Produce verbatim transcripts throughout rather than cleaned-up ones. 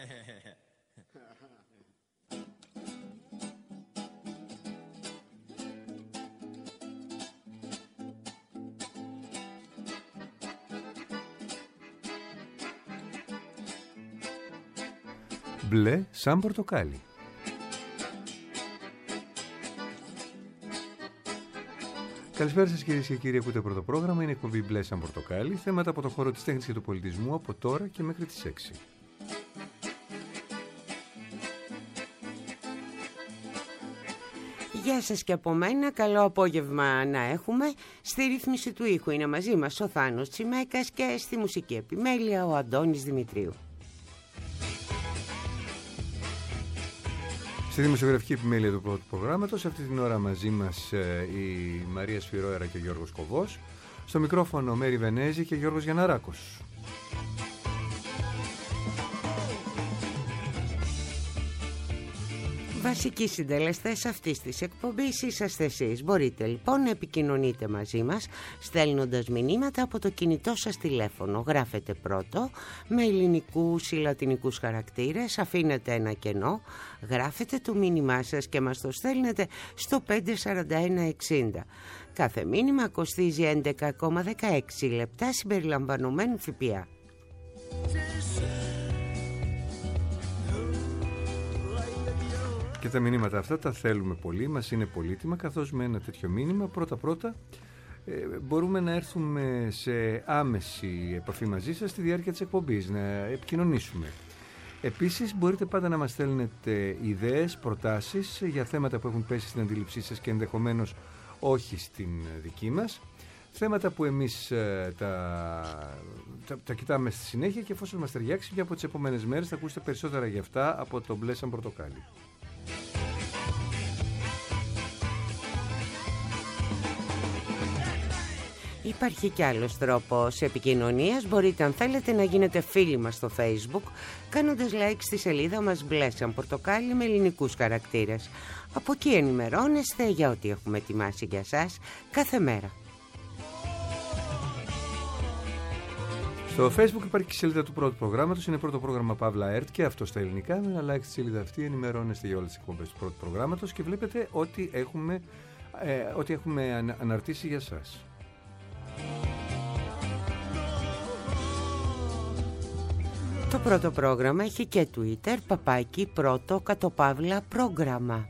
Μπλε σαν πορτοκάλι. Καλησπέρα σας κυρίες και κύριοι, ακούτε πρώτο πρόγραμμα, είναι εκπομπή Μπλε σαν πορτοκάλι, θέματα από το χώρο της τέχνης και του πολιτισμού από τώρα και μέχρι τις έξι. Γεια σας και από μένα, καλό απόγευμα να έχουμε. Στη ρύθμιση του ήχου είναι μαζί μας ο Θάνος Τσιμέκας και στη μουσική επιμέλεια ο Αντώνης Δημητρίου. Στη δημοσιογραφική επιμέλεια του πρώτου προγράμματος, αυτή την ώρα μαζί μας ε, η Μαρία Σφυρόερα και ο Γιώργος Κοβός. Στο μικρόφωνο Μέρη Βενέζη και Γιώργος Γιανναράκος. Βασικοί συντελεστές αυτής της εκπομπής είσαστε εσείς. Μπορείτε λοιπόν να επικοινωνείτε μαζί μας στέλνοντας μηνύματα από το κινητό σας τηλέφωνο. Γράφετε πρώτο με ελληνικούς ή λατινικούς χαρακτήρες, αφήνετε ένα κενό, γράφετε το μήνυμά σας και μας το στέλνετε στο πέντε σαράντα ένα εξήντα. Κάθε μήνυμα κοστίζει έντεκα κόμμα δεκαέξι λεπτά συμπεριλαμβανομένου ΦΠΑ. Και τα μηνύματα αυτά τα θέλουμε πολύ, μας είναι πολύτιμα, καθώς με ένα τέτοιο μήνυμα πρώτα-πρώτα ε, μπορούμε να έρθουμε σε άμεση επαφή μαζί σας στη διάρκεια της εκπομπής, να επικοινωνήσουμε. Επίσης μπορείτε πάντα να μας στέλνετε ιδέες, προτάσεις για θέματα που έχουν πέσει στην αντίληψή σας και ενδεχομένως όχι στην δική μας. Θέματα που εμείς ε, τα, τα, τα κοιτάμε στη συνέχεια και εφόσον μας ταιριάξει και από τις επόμενες μέρες θα ακούσετε περισσότερα για αυτά από το Μπλε σαν πορτοκάλι. Υπάρχει κι άλλος τρόπος επικοινωνίας. Μπορείτε αν θέλετε να γίνετε φίλοι μας στο Facebook κάνοντας like στη σελίδα μας Μπλε σαν πορτοκάλι με ελληνικούς χαρακτήρες. Από εκεί ενημερώνεστε για ό,τι έχουμε ετοιμάσει για σας κάθε μέρα. Στο Facebook υπάρχει και η σελίδα του πρώτου προγράμματος, είναι πρώτο πρόγραμμα Παύλα ΕΡΤ και αυτό στα ελληνικά. Με ένα like στη σελίδα αυτή ενημερώνεστε για όλες τις εκπομπές του πρώτου προγράμματος και βλέπετε ό,τι έχουμε, ε, ό,τι έχουμε ανα, αναρτήσει για σας. Το πρώτο πρόγραμμα έχει και Twitter, παπάκι πρώτο κατοπαύλα πρόγραμμα.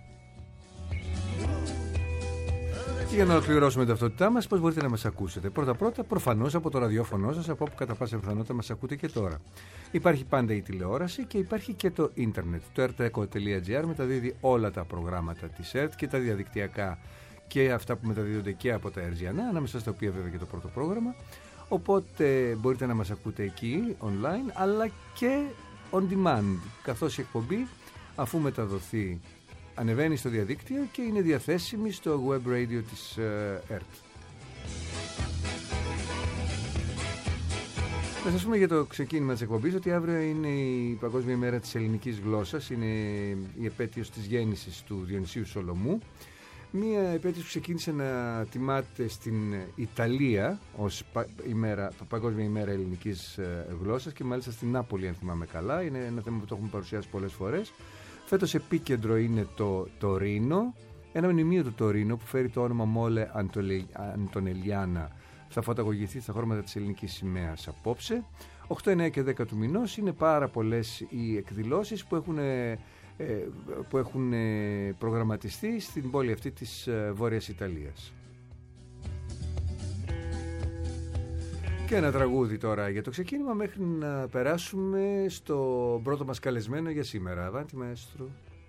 Και για να ολοκληρώσουμε την ταυτότητά μας, πώς μπορείτε να μας ακούσετε? Πρώτα-πρώτα, προφανώς από το ραδιόφωνο σας, από όπου κατά πάσα πιθανότητα μας ακούτε και τώρα. Υπάρχει πάντα η τηλεόραση και υπάρχει και το ίντερνετ. Το ερτεκο τελεία τζι άρ μεταδίδει όλα τα προγράμματα της ΕΡΤ και τα διαδικτυακά και αυτά που μεταδίδονται και από τα Ερζιανά, ανάμεσα στα οποία βέβαια και το πρώτο πρόγραμμα. Οπότε μπορείτε να μας ακούτε εκεί online, αλλά και on demand, καθώς η εκπομπή, αφού μεταδοθεί, ανεβαίνει στο διαδίκτυο και είναι διαθέσιμη στο web radio της ΕΡΤ. Να σας πούμε για το ξεκίνημα της εκπομπής ότι αύριο είναι η Παγκόσμια ημέρα της ελληνικής γλώσσας, είναι η επέτειος της γέννησης του Διονυσίου Σολομού. Μία επέτειος που ξεκίνησε να τιμάται στην Ιταλία ως ημέρα, Παγκόσμια ημέρα ελληνικής γλώσσας και μάλιστα στην Νάπολη, αν θυμάμαι καλά. Είναι ένα θέμα που το έχουμε παρουσιάσει πολλές φορές. Φέτος επίκεντρο είναι το Τωρίνο, ένα μνημείο του Τωρίνο που φέρει το όνομα Μόλε Αντωνελιάνα. Θα φωταγωγηθεί στα χρώματα της ελληνικής σημαίας απόψε. οκτώ, εννέα και δέκα του μηνός είναι πάρα πολλές οι εκδηλώσεις που έχουν, που έχουν προγραμματιστεί στην πόλη αυτή της Βόρειας Ιταλίας. Και ένα τραγούδι τώρα για το ξεκίνημα μέχρι να περάσουμε στο πρώτο μας καλεσμένο για σήμερα. Avanti maestro.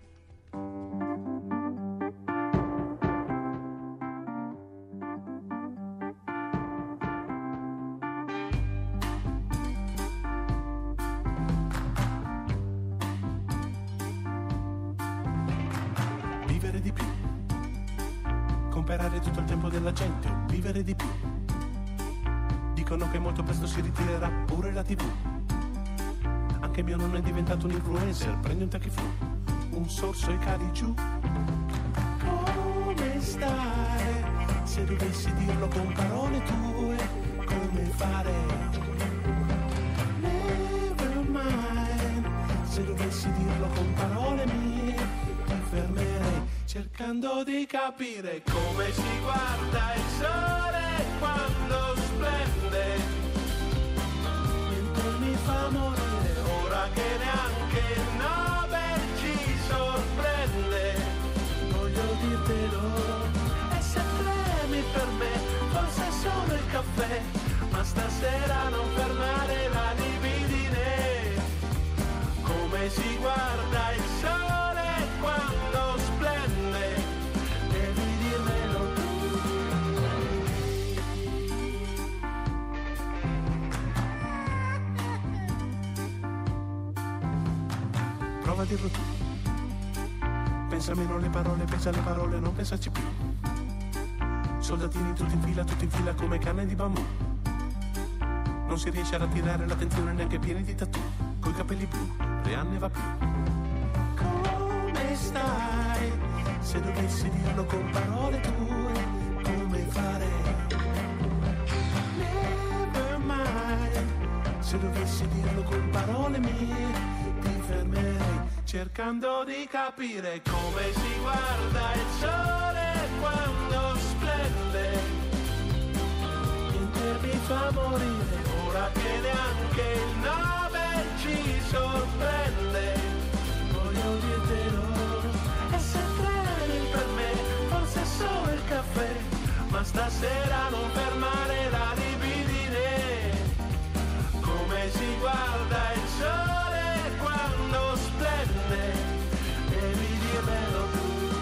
Vivere di più, comprare tutto il tempo della gente, vivere di più. Dicono che molto presto si ritirerà pure la tivù. Anche mio nonno è diventato un influencer, prendi un tacchi fu, un sorso e cadi giù. Come stai? Se dovessi dirlo con parole tue, come fare? Never mind. Se dovessi cercando di capire come si guarda il sole quando splende, mentre mi fa morire ora che neanche il Nobel ci sorprende. Voglio dirtelo e se premi per me forse solo il caffè, ma stasera non fermare la libidine. Come si guarda il sole quando splende, devi dirmelo tu. Prova a dirlo tu. Pensa meno le parole, pensa alle parole, non pensarci più. Soldatini tutti in fila, tutti in fila come canne di bambù. Non si riesce ad attirare l'attenzione neanche pieni di tattoo. Coi capelli blu, Rihanna va più. Come stai? Se dovessi dirlo con parole tue, come fare? Never mind. Se dovessi dirlo con parole mie, ti fermerei cercando di capire come si guarda il sole quando splende. Mentre mi fa morire ora che neanche il Nobel ci sorprende. Voglio dirtelo e se premi per me forse solo il caffè, ma stasera non fermare la libidine. Come si guarda il sole quando splende, devi dirmelo tu.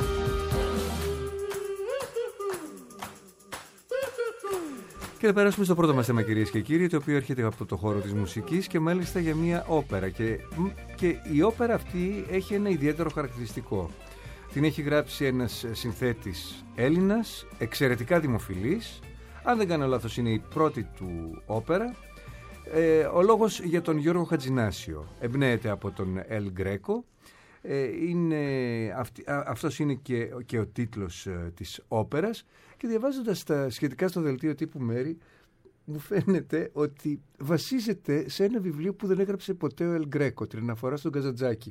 Και θα περάσουμε στο πρώτο μας θέμα, κυρίες και κύριοι, το οποίο έρχεται από το χώρο της μουσικής και μάλιστα για μια όπερα. Και, και η όπερα αυτή έχει ένα ιδιαίτερο χαρακτηριστικό. Την έχει γράψει ένας συνθέτης Έλληνας, εξαιρετικά δημοφιλής. Αν δεν κάνω λάθος, είναι η πρώτη του όπερα. Ε, ο λόγος για τον Γιώργο Χατζηνάσιο. Εμπνέεται από τον Ελ Γκρέκο. Ε, είναι, αυτή, α, αυτός είναι και, και ο τίτλος ε, της όπερας. Και διαβάζοντας τα σχετικά στο δελτίο τύπου Μέρη, μου φαίνεται ότι βασίζεται σε ένα βιβλίο που δεν έγραψε ποτέ ο Ελ Γκρέκο, την αναφορά στον Καζαντζάκη.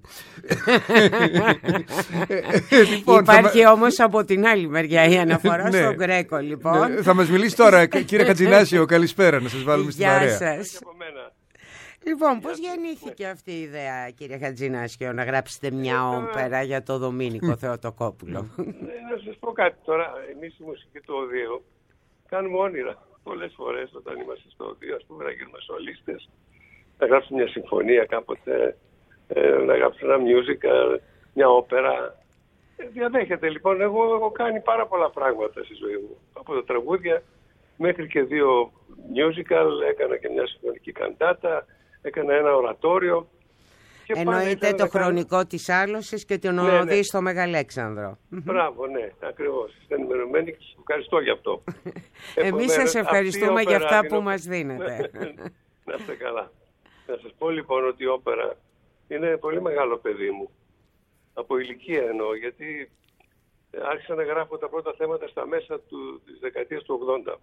Λοιπόν, υπάρχει θα... όμως από την άλλη μεριά η αναφορά ναι, στον Γκρέκο, λοιπόν. Ναι, θα μας μιλήσει τώρα, κύριε Χατζηνάσιο, καλησπέρα, να σας βάλουμε στην παρέα. Γεια σας. Λοιπόν, πώς γεννήθηκε αυτή η ιδέα, κύριε Χατζηνάσιο, να γράψετε μια όπερα για το Δομήνικο Θεοτοκόπουλο? Να σας πω κάτι τώρα. Εμείς στη μουσική του οδείου κάνουμε όνειρα. Πολλές φορές όταν είμαστε στο οδείο, ας πούμε, να γίνουμε σολίστες, να γράψουμε μια συμφωνία κάποτε, να γράψουμε ένα musical, μια όπερα. Διαδέχεται λοιπόν. Εγώ έχω κάνει πάρα πολλά πράγματα στη ζωή μου. Από τα τραγούδια μέχρι και δύο musical, έκανα και μια συμφωνική καντάτα, έκανα ένα ορατόριο. Εννοείται το χρονικό κάνω... της άλωσης και την οδή, ναι, ναι, στο Μεγαλέξανδρο. Μπράβο, ναι, ακριβώς. Είστε ενημερωμένοι και σας ευχαριστώ γι' αυτό. Εμείς σας ευχαριστούμε για αυτά που μας δίνετε. Να είστε καλά. Να σας πω λοιπόν ότι η όπερα είναι πολύ μεγάλο παιδί μου. Από ηλικία εννοώ, γιατί άρχισα να γράφω τα πρώτα θέματα στα μέσα του, της δεκαετίας του ογδόντα.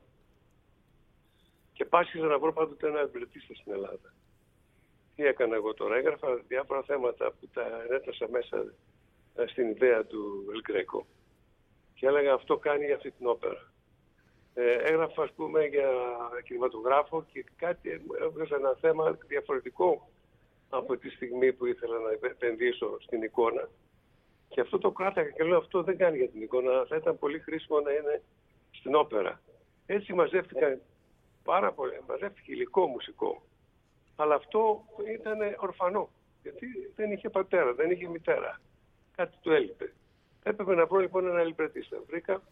Και πάσχιζα να βρω πάντοτε ένα εμπλετίστα στην Ελλάδα. Τι έκανα εγώ τώρα? Έγραφα διάφορα θέματα που τα ενέτασα μέσα στην ιδέα του Ελ Γκρέκο. Και έλεγα αυτό κάνει για αυτή την όπερα. Ε, έγραφα, ας πούμε, για κινηματογράφο και κάτι, έβγαζα ένα θέμα διαφορετικό από τη στιγμή που ήθελα να επενδύσω στην εικόνα. Και αυτό το κράταγα και λέω αυτό δεν κάνει για την εικόνα, θα ήταν πολύ χρήσιμο να είναι στην όπερα. Έτσι μαζεύτηκαν πάρα πολύ, μαζεύτηκε υλικό μουσικό. Αλλά αυτό ήταν ορφανό, γιατί δεν είχε πατέρα, δεν είχε μητέρα. Κάτι του έλειπε. Έπρεπε να βρω λοιπόν ένα λιμπρετίστα. Βρήκα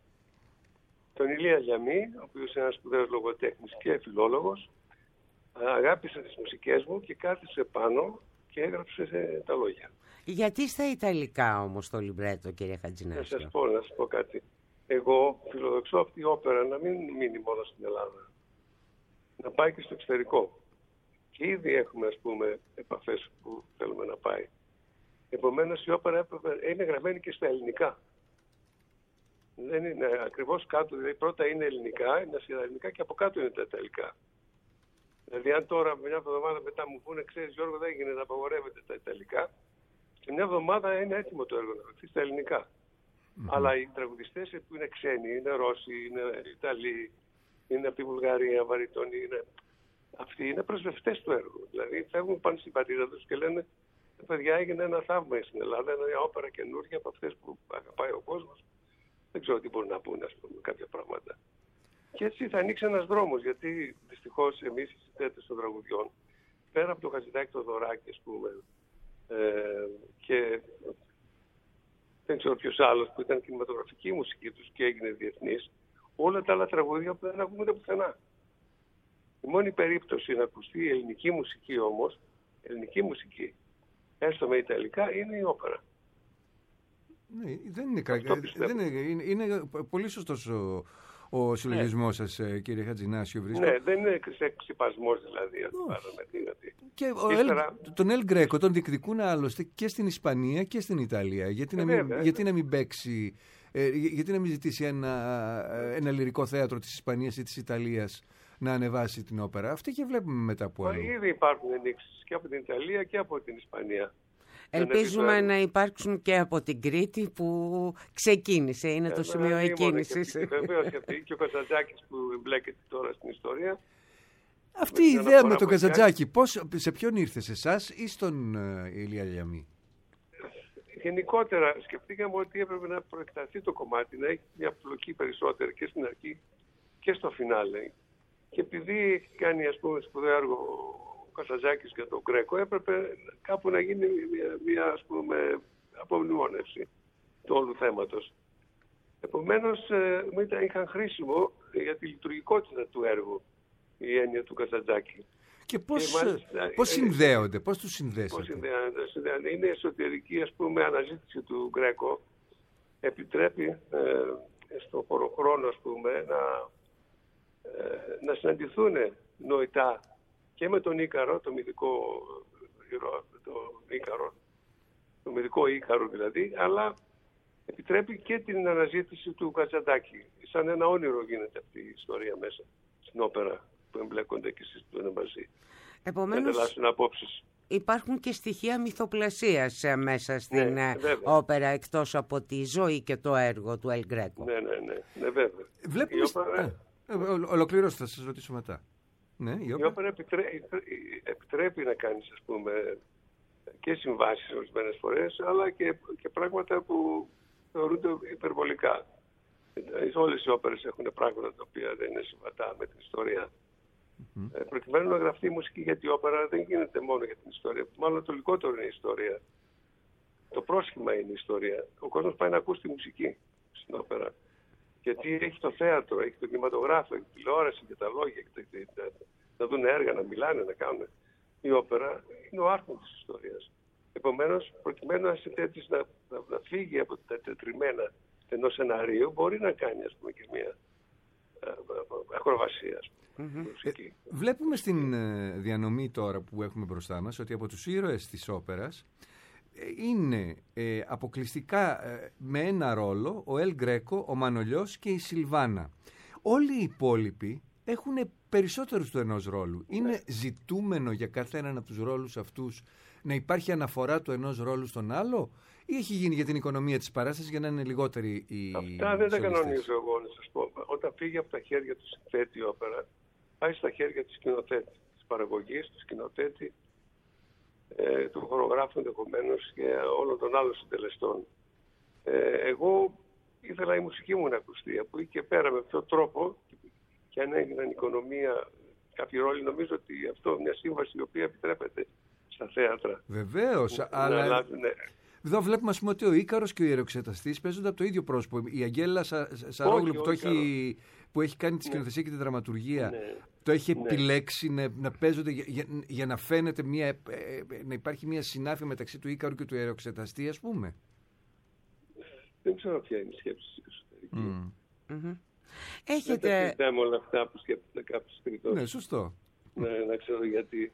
τον Ηλία Λιαμή, ο οποίος είναι ένας σπουδαίος λογοτέχνης και φιλόλογος. Αγάπησε τις μουσικές μου και κάθισε πάνω και έγραψε τα λόγια. Γιατί στα Ιταλικά όμως το λιμπρέτο, κύριε Χατζηνάσιο? Να σας πω, να σας πω κάτι. Εγώ φιλοδοξώ αυτή η όπερα να μην μείνει μόνο στην Ελλάδα. Να πάει και στο εξωτερικό. Και ήδη έχουμε, ας πούμε, επαφές που θέλουμε να πάει. Επομένως η όπερα είναι γραμμένη και στα ελληνικά. Δεν είναι ακριβώς κάτω, δηλαδή πρώτα είναι ελληνικά, είναι στα ελληνικά και από κάτω είναι τα ιταλικά. Δηλαδή αν τώρα μια εβδομάδα μετά μου πούνε, ξέρεις Γιώργο, δεν έγινε να απαγορεύεται τα ιταλικά, και μια εβδομάδα είναι έτοιμο το έργο να γραφτεί στα ελληνικά. Mm-hmm. Αλλά οι τραγουδιστές που είναι ξένοι, είναι Ρώσοι, είναι Ιταλοί, είναι από τη Βουλγαρία, βαριτόνοι, είναι... αυτοί είναι προσβευτές του έργου. Δηλαδή φεύγουν πάνω στην πατρίδα τους και λένε παιδιά, έγινε ένα θαύμα στην Ελλάδα, είναι μια όπερα καινούργια από αυτές που αγαπάει ο κόσμος. Δεν ξέρω τι μπορούν να πούνε, ας πούμε, κάποια πράγματα. Και έτσι θα ανοίξει ένας δρόμος, γιατί δυστυχώς εμείς οι συνθέτες των τραγουδιών, πέρα από το Χατζηδάκη το Δωράκη, ας πούμε, ε, και δεν ξέρω ποιος άλλος που ήταν κινηματογραφική η μουσική τους και έγινε διεθνής, όλα τα άλλα τραγούδια που δεν ακούμε πουθενά. Η μόνη περίπτωση να ακουστεί η ελληνική μουσική όμως, ελληνική μουσική, έστω με ιταλικά, είναι η όπερα. Ναι, δεν είναι κακό. Είναι, είναι, είναι πολύ σωστός ο, ο συλλογισμός ναι. σας, κύριε Χατζηνάσιο. Ναι, δεν είναι ξυπασμός δηλαδή. δηλαδή. Και ο Ίστερα... El, τον Ελ Γκρέκο τον διεκδικούν άλλωστε και στην Ισπανία και στην Ιταλία. Γιατί, ε, να, μην, βέβαια, γιατί να μην παίξει, ε, γιατί να μην ζητήσει ένα, ένα λυρικό θέατρο της Ισπανίας ή της Ιταλίας να ανεβάσει την όπερα. Αυτή και βλέπουμε μετά από άλλο. Ήδη υπάρχουν ενδείξεις και από την Ιταλία και από την Ισπανία. Ελπίζουμε να υπάρξουν και από την Κρήτη που ξεκίνησε, είναι ε, το σημείο ε, εκκίνησης. Βεβαίως, και ο Καζαντζάκης που εμπλέκεται τώρα στην ιστορία. Αυτή η ιδέα με τον Καζαντζάκη, πώς, σε ποιον ήρθε, σε εσάς ή στον uh, Ηλία Λιαμή? Γενικότερα σκεφτήκαμε ότι έπρεπε να προεκταθεί το κομμάτι, να έχει μια πλοκή περισσότερη και στην αρχή και στο φινάλε. Και επειδή έχει κάνει, ας πούμε, σπουδαίο έργο ο Καζαντζάκης για τον Γκρέκο, έπρεπε κάπου να γίνει μια, μια ας πούμε, απομνημόνευση του όλου θέματος. Επομένως, ε, μου ήταν, είχαν χρήσιμο για τη λειτουργικότητα του έργου η έννοια του Καζαντζάκη. Και πώς, και μάλιστα, πώς συνδέονται, πώς τους συνδέσατε? Πώς συνδέονται, συνδέονται. Είναι εσωτερική, ας πούμε, αναζήτηση του Γκρέκο. Επιτρέπει ε, στο χωροχρόνο, ας πούμε, να, ε, να συναντηθούν νοητά και με τον Ίκαρο, το μυθικό το Ίκαρο, το μυθικό Ίκαρο δηλαδή, αλλά επιτρέπει και την αναζήτηση του Καζαντζάκη. Σαν ένα όνειρο γίνεται αυτή η ιστορία μέσα στην όπερα που εμπλέκονται και συζητούν μαζί. Επομένως, υπάρχουν και στοιχεία μυθοπλασίας μέσα στην ναι, όπερα, εκτός από τη ζωή και το έργο του Ελ Γκρέκο. Ναι, ναι, ναι, ναι, βέβαια. Βλέπουμε... Όπερα... Ε, ολοκληρώστε, θα σας ρωτήσω μετά. Ναι, η όπερα, η όπερα επιτρέ... επιτρέπει να κάνεις, ας πούμε, και συμβάσεις ορισμένες φορές, αλλά και, και πράγματα που θεωρούνται υπερβολικά. Όλες οι όπερες έχουν πράγματα τα οποία δεν είναι συμβατά με την ιστορία. Mm-hmm. Ε, προκειμένου να γραφτεί η μουσική για την όπερα δεν γίνεται μόνο για την ιστορία. Μάλλον το λιγότερο είναι η ιστορία. Το πρόσχημα είναι η ιστορία. Ο κόσμος πάει να ακούσει τη μουσική στην όπερα. Γιατί έχει το θέατρο, έχει το κινηματογράφο, έχει τη τηλεόραση και τα λόγια, και τα, τα, να δουν έργα, να μιλάνε, να κάνουν. Η όπερα είναι ο άρχον της ιστορίας. Επομένως, προκειμένου να συνθέτης να, να, να φύγει από τα τετριμμένα ενός σεναρίου, μπορεί να κάνει, ας πούμε, και μια ακροβασία, ας πούμε, mm-hmm. ε, βλέπουμε στην ε, διανομή τώρα που έχουμε μπροστά μας ότι από τους ήρωες της όπερας ε, είναι ε, αποκλειστικά ε, με ένα ρόλο ο Ελ Γκρέκο, ο Μανολιός και η Σιλβάνα. Όλοι οι υπόλοιποι έχουν περισσότερους του ενός ρόλου. Ναι. Είναι ζητούμενο για κάθε έναν από τους ρόλους αυτούς να υπάρχει αναφορά του ενός ρόλου στον άλλο, ή έχει γίνει για την οικονομία της παράστασης για να είναι λιγότεροι οι Αυτά δεν τα κανονίζω εγώ, να σας πω. Όταν φύγει από τα χέρια του συνθέτη η όπερα, πάει στα χέρια του σκηνοθέτη, της παραγωγής, του σκηνοθέτη, ε, του χορογράφου ενδεχομένως και όλων των άλλων συντελεστών. Ε, εγώ ήθελα η μουσική μου να ακουστεί, που και πέρα με ποιο τρόπο, και αν έγιναν οικονομία κάποιοι ρόλοι, νομίζω ότι αυτό μια σύμβαση η οποία επιτρέπεται στα θέατρα. Βεβαίως, αλλά... Λάβουν, ναι. Εδώ βλέπουμε, ας πούμε, ότι ο Ίκαρος και ο Ιεροξεταστής παίζονται από το ίδιο πρόσωπο. Η Αγγέλα Σα, Σαρόγλου που, έχει, που έχει κάνει τη σκηνοθεσία ναι. και τη δραματουργία, ναι. το έχει ναι. επιλέξει να, να παίζονται για, για, για να φαίνεται μια, να υπάρχει μια συνάφεια μεταξύ του Ίκαρου και του Ιεροξεταστή, ας πούμε. Δεν ξέρω ποια είναι η σκέψη εσωτερική. Mm. Mm-hmm. Έχετε... Δεν τα συζητάμε όλα αυτά που σκέφτονται κάποιες περιπτώσεις. Ναι, σωστό. Ναι, να ξέρω γιατί.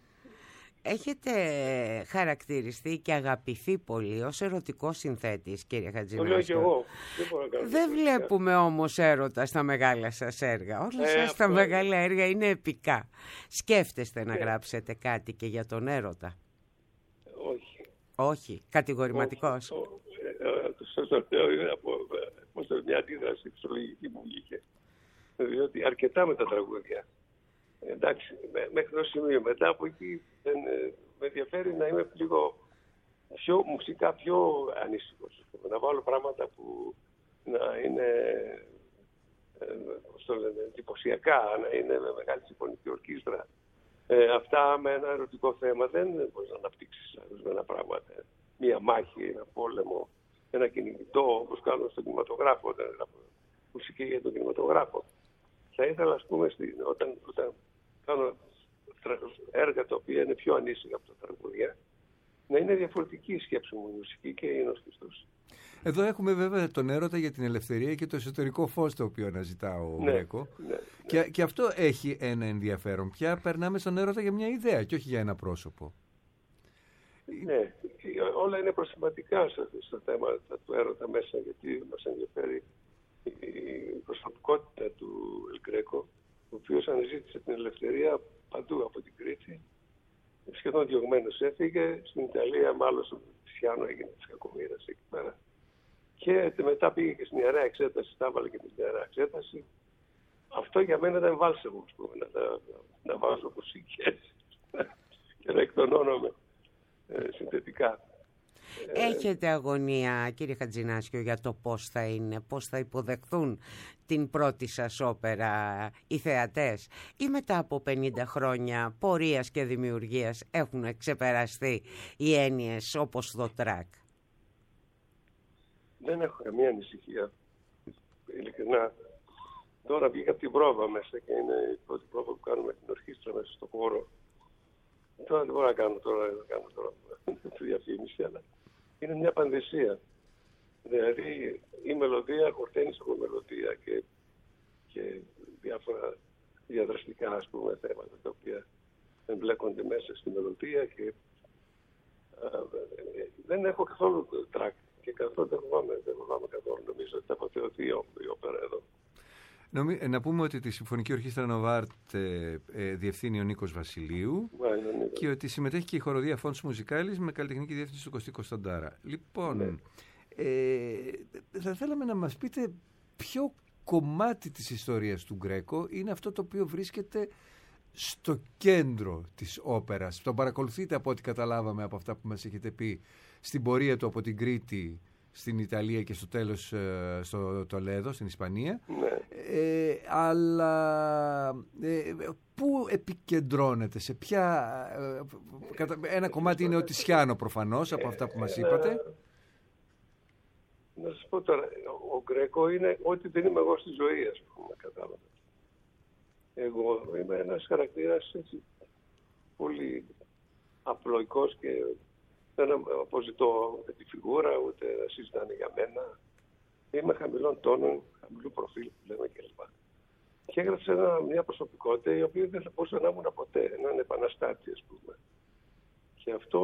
Έχετε χαρακτηριστεί και αγαπηθεί πολύ ως ερωτικός συνθέτης, κύριε Χατζηνάσιο. Το λέω και εγώ. Δεν, μπορώ να κάνω Δεν βλέπουμε όμως έρωτα στα μεγάλα σας έργα. Όλα ε, σας τα μεγάλα έργα είναι επικά. Σκέφτεστε ε. να γράψετε κάτι και για τον έρωτα? Όχι. Όχι, κατηγορηματικός. Όχι. το λέω, είναι από μια αντίδραση ψυχολογική που βγήκε. Διότι αρκετά με τα τραγούδια. Εντάξει, μέχρι το σημείο. Μετά από εκεί δεν, με ενδιαφέρει να είμαι λίγο πιο μουσικά πιο ανήσυχος. Να βάλω πράγματα που να είναι στο λένε, εντυπωσιακά, να είναι με μεγάλη συμφωνική ορκίστρα. Ε, αυτά με ένα ερωτικό θέμα δεν μπορείς να αναπτύξεις ορισμένα πράγματα. Μία μάχη, ένα πόλεμο, ένα κυνηγητό, όπως κάνω στον κινηματογράφο, όταν έγραφω μουσική για τον κινηματογράφο. Θα ήθελα, ας πούμε, στην, όταν, όταν κάνω έργα τα οποία είναι πιο ανήσυχα από τα τραγούδια, να είναι διαφορετική η σκέψη μου, η μουσική και η ενόχληση. Εδώ έχουμε βέβαια τον έρωτα για την ελευθερία και το εσωτερικό φως το οποίο αναζητά ο ναι, Γκρέκο. Ναι, ναι. Και, και αυτό έχει ένα ενδιαφέρον. Πια περνάμε στον έρωτα για μια ιδέα και όχι για ένα πρόσωπο. Ναι, όλα είναι προσθεματικά στο θέμα του έρωτα μέσα, γιατί μας ενδιαφέρει η προσωπικότητα του Ελ Γκρέκο, ο οποίος αναζήτησε την ελευθερία παντού από την Κρήτη. Σχεδόν διωγμένος έφυγε. Στην Ιταλία, μάλλον στο Τισιάνο, έγινε της κακομοίρας εκεί πέρα. Και μετά πήγε και στην Ιερά Εξέταση, τα έβαλε και την Ιερά Εξέταση. Αυτό για μένα ήταν βάλσεμο, να, να, να βάζω μουσικές και να εκτονώνομαι ε, συνθετικά. Έχετε αγωνία, κύριε Χατζηνάσιο, για το πώς θα είναι, πώς θα υποδεχθούν την πρώτη σας όπερα οι θεατές, ή μετά από πενήντα χρόνια πορείας και δημιουργίας έχουν ξεπεραστεί οι έννοιες όπως το τρακ? Δεν έχω καμία ανησυχία, ειλικρινά. Τώρα βγήκα από την πρόβα μέσα και είναι η πρώτη πρόβα που κάνουμε την ορχήστρα μέσα στο χώρο. Τώρα δεν μπορώ να κάνω τώρα, να κάνω τώρα τη διαφήμιση, αλλά είναι μια πανδεσία. Δηλαδή η μελωδία χορταίνει από μελωδία και, και διάφορα διαδραστικά, ας πούμε, θέματα τα οποία εμπλέκονται μέσα στη μελωδία και α, δεν έχω καθόλου τρακ και καθόλου δεν φοβάμαι, δεν φοβάμαι καθόλου. Νομίζω ότι θα αποθεωθεί η όπερα εδώ. Νομι... Να πούμε ότι τη Συμφωνική Ορχήστρα Νοβάρτ ε, ε, διευθύνει ο Νίκος Βασιλείου yeah, και ότι συμμετέχει και η χοροδία Φόντς Μουζικάλης με καλλιτεχνική διεύθυνση του Κωστή Κωνσταντάρα. Λοιπόν, yeah. ε, θα θέλαμε να μας πείτε ποιο κομμάτι της ιστορίας του Γκρέκο είναι αυτό το οποίο βρίσκεται στο κέντρο της όπερας. Τον παρακολουθείτε από ό,τι καταλάβαμε από αυτά που μας έχετε πει στην πορεία του από την Κρήτη στην Ιταλία και στο τέλος ε, στο Τολέδο, στην Ισπανία. Ναι. Ε, αλλά ε, πού επικεντρώνεται, σε ποια... Ε, ένα κομμάτι είναι ο Τισιάνο προφανώς, από αυτά που μας είπατε. Να σας πω τώρα, ο Γκρέκο είναι ό,τι δεν είμαι εγώ στη ζωή, ας πούμε, κατάλαβα. Εγώ είμαι ένας χαρακτήρας έτσι, πολύ απλοϊκός και δεν αποζητώ ούτε τη φιγούρα, ούτε να συζητάνε για μένα. Είμαι χαμηλών τόνων, χαμηλού προφίλ που λέμε κλπ. Και έγραψε ένα, μια προσωπικότητα η οποία δεν θα μπορούσα να ήμουν ποτέ, έναν επαναστάτη, ας πούμε. Και αυτό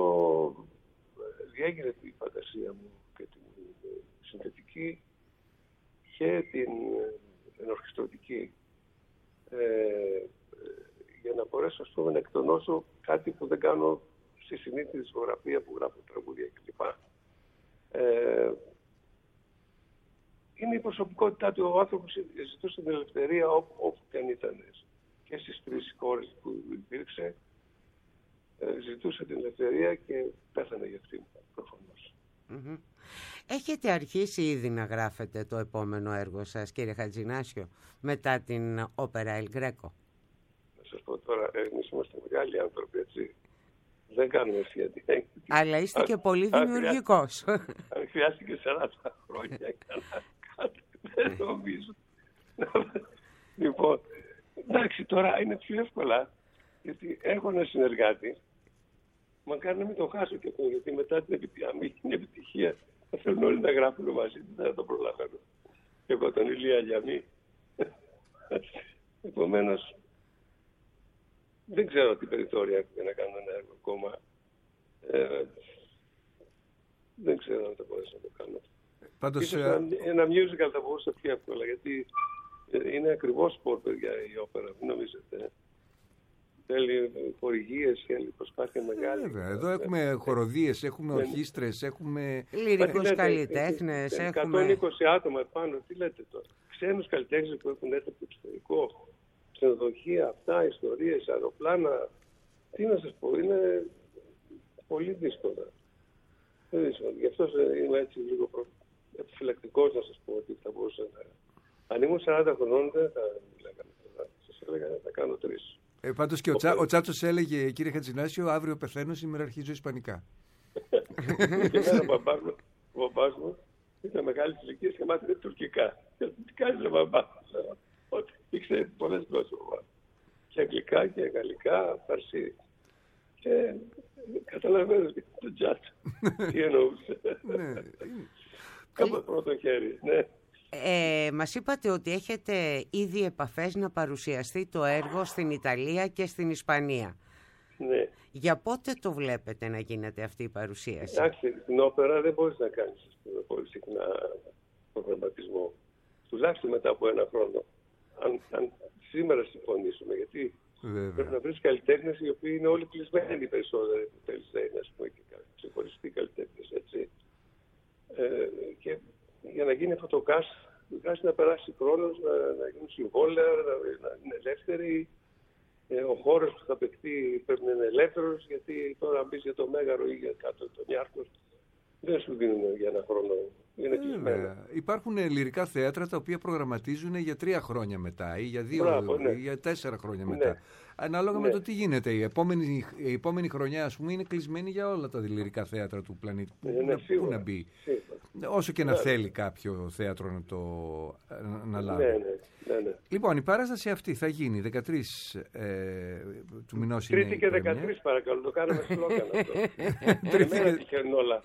διέγινε τη φαντασία μου και την συνθετική και την ενορχιστρωτική. Ε, για να μπορέσω, ας πούμε, να εκτονώσω κάτι που δεν κάνω στη συνήθιη δισκογραφία που γράφω τραγούδια κλπ. Ε, είναι η προσωπικότητά του. Ο άνθρωπος ζητούσε την ελευθερία όπου, όπου και αν ήταν. Και στις τρεις χώρες που υπήρξε, ε, ζητούσε την ελευθερία και πέθανε για αυτήν, προφανώς. Mm-hmm. Έχετε αρχίσει ήδη να γράφετε το επόμενο έργο σας, κύριε Χατζηνάσιο, μετά την όπερα El Greco? Να σας πω τώρα, εμείς είμαστε μεγάλοι άνθρωποι, έτσι. Δεν κάνουμε αισιατή. Αλλά είστε και πολύ δημιουργικός. Αν χρειάστηκε σαράντα χρόνια να κάτι, δεν νομίζω. Λοιπόν, εντάξει, τώρα είναι πιο εύκολα, γιατί έχω ένα συνεργάτη, μακάρι να μην το χάσω και αυτό, γιατί μετά την επιτυχία θα θέλουν όλοι να γράφουν μαζί, δεν θα το προλαβαίνω. Και εγώ τον Ηλία Λιαμή. Επομένως, δεν ξέρω τι περιθώρια έχω για να κάνω ένα έργο ακόμα. Ε, δεν ξέρω αν θα μπορέσω να το κάνω. Πάντως, ένα, ένα musical θα μπορούσα πιο εύκολα, γιατί είναι ακριβώς σπορ, παιδιά, η όπερα, μην νομίζετε. θέλει χορηγίες, θέλει προσπάθεια μεγάλη. Βέβαια, εδώ έχουμε χοροδίες, έχουμε ορχήστρες, έχουμε λυρικούς καλλιτέχνες, έχουμε εκατόν είκοσι άτομα επάνω, τι λέτε τώρα. Ξένους καλλιτέχνες που έχουν έρθει από το εξωτερικό, ξενοδοχεία, αυτά, ιστορίες, αεροπλάνα. Τι να σας πω, είναι πολύ δύσκολα. Γι' αυτό είμαι έτσι λίγο προ... επιφυλακτικός να σας πω ότι θα μπορούσα να... Αν ήμουν σαράντα χρονών δεν θα λέγαμε. Σας έλεγα να κάνω τρεις. Ε, πάντως και ο, Τσα, ο Τσάτσος έλεγε, κύριε Χατζηνάσιο, αύριο πεθαίνω, σήμερα αρχίζω ισπανικά. Και εμένα ο μπαμπάς μου, ο μπαμπάς μου ήταν μεγάλη ηλικία και μάθαινε τουρκικά. Και τι κάνεις, ρε μπαμπά? Ότι ήξερε πολλές γλώσσες ο μπαμπάς. Και αγγλικά και γαλλικά, φαρσί. Και καταλαβαίνω τον Τσάτσο τι εννοούσε. Κάπου πρώτο χέρι, ναι. Ε, μας είπατε ότι έχετε ήδη επαφές να παρουσιαστεί το έργο στην Ιταλία και στην Ισπανία. Ναι. Για πότε το βλέπετε να γίνεται αυτή η παρουσίαση? Εντάξει, στην όπερα δεν μπορείς να κάνεις πολύ συχνά προγραμματισμό. Τουλάχιστον μετά από ένα χρόνο. Αν, αν σήμερα συμφωνήσουμε, γιατί βέβαια. Πρέπει να βρεις καλλιτέχνες οι οποίοι είναι όλοι κλεισμένοι περισσότεροι που θέλεις να είναι, ας πούμε, και ξεχωριστοί καλλιτέχνες, έτσι. Ε, και για να γίνει αυτό το cast, χρειάζεται να περάσει χρόνος, να, να γίνουν συμβόλαια, να, να είναι ελεύθεροι. Ε, ο χώρος που θα παιχτεί πρέπει να είναι ελεύθερος, γιατί τώρα αν μπεις για το Μέγαρο ή για κάτω τον Ιάρκος, δεν σου δίνουν για ένα χρόνο. Είναι κλεισμένο. Υπάρχουν λυρικά θέατρα τα οποία προγραμματίζουν για τρία χρόνια μετά ή για δύο Μπράβο, ναι. ή για τέσσερα χρόνια μετά. Ναι. Ανάλογα ναι. με το τι γίνεται. Η επόμενη, η επόμενη χρονιά, ας πούμε, είναι κλεισμένη για όλα τα λυρικά θέατρα του πλανήτη. Ναι, πού, ναι, να, πού να μπει. Σίγουρα. Όσο και να ναι. θέλει κάποιο θέατρο να το να, να λάβει. Ναι, ναι, ναι, ναι. Λοιπόν, η παράσταση αυτή θα γίνει δεκατρείς ε, του μηνός. Τρίτη και δεκατρείς παρακαλώ, το κάνουμε σλόγγαν αυτό. Εμένα τυχαίνουν όλα.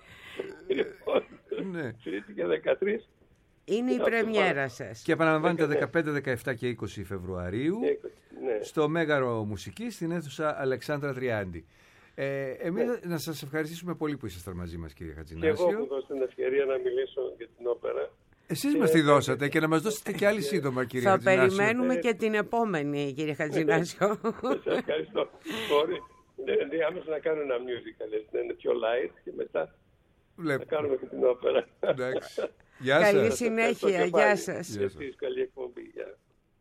Ναι. Τρίτη και δεκατρείς. Είναι η πρεμιέρα σας. Και επαναλαμβάνεται δεκαπέντε, δεκαεπτά και είκοσι Φεβρουαρίου ναι. στο Μέγαρο Μουσικής στην αίθουσα Αλεξάνδρα Τριάντη. Ε, εμείς ναι. να σας ευχαριστήσουμε πολύ που ήσασταν μαζί μας, κύριε Χατζηνάσιο. Και εγώ που δώσετε την ευκαιρία να μιλήσω για την όπερα. Εσείς μας τη δώσατε και να μας δώσετε και άλλη σύντομα, κύριε Θα Χατζηνάσιο. Θα περιμένουμε και την επόμενη, κύριε Χατζηνάσιο. Σας ευχαριστώ. Sorry. Άμεσα να κάνω ένα musical, να είναι πιο light και μετά να κάνουμε και την όπερα. Εντάξει. Γεια καλή σας. συνέχεια, γεια σας. Γεια σας. Καλή εκπομπή, γεια.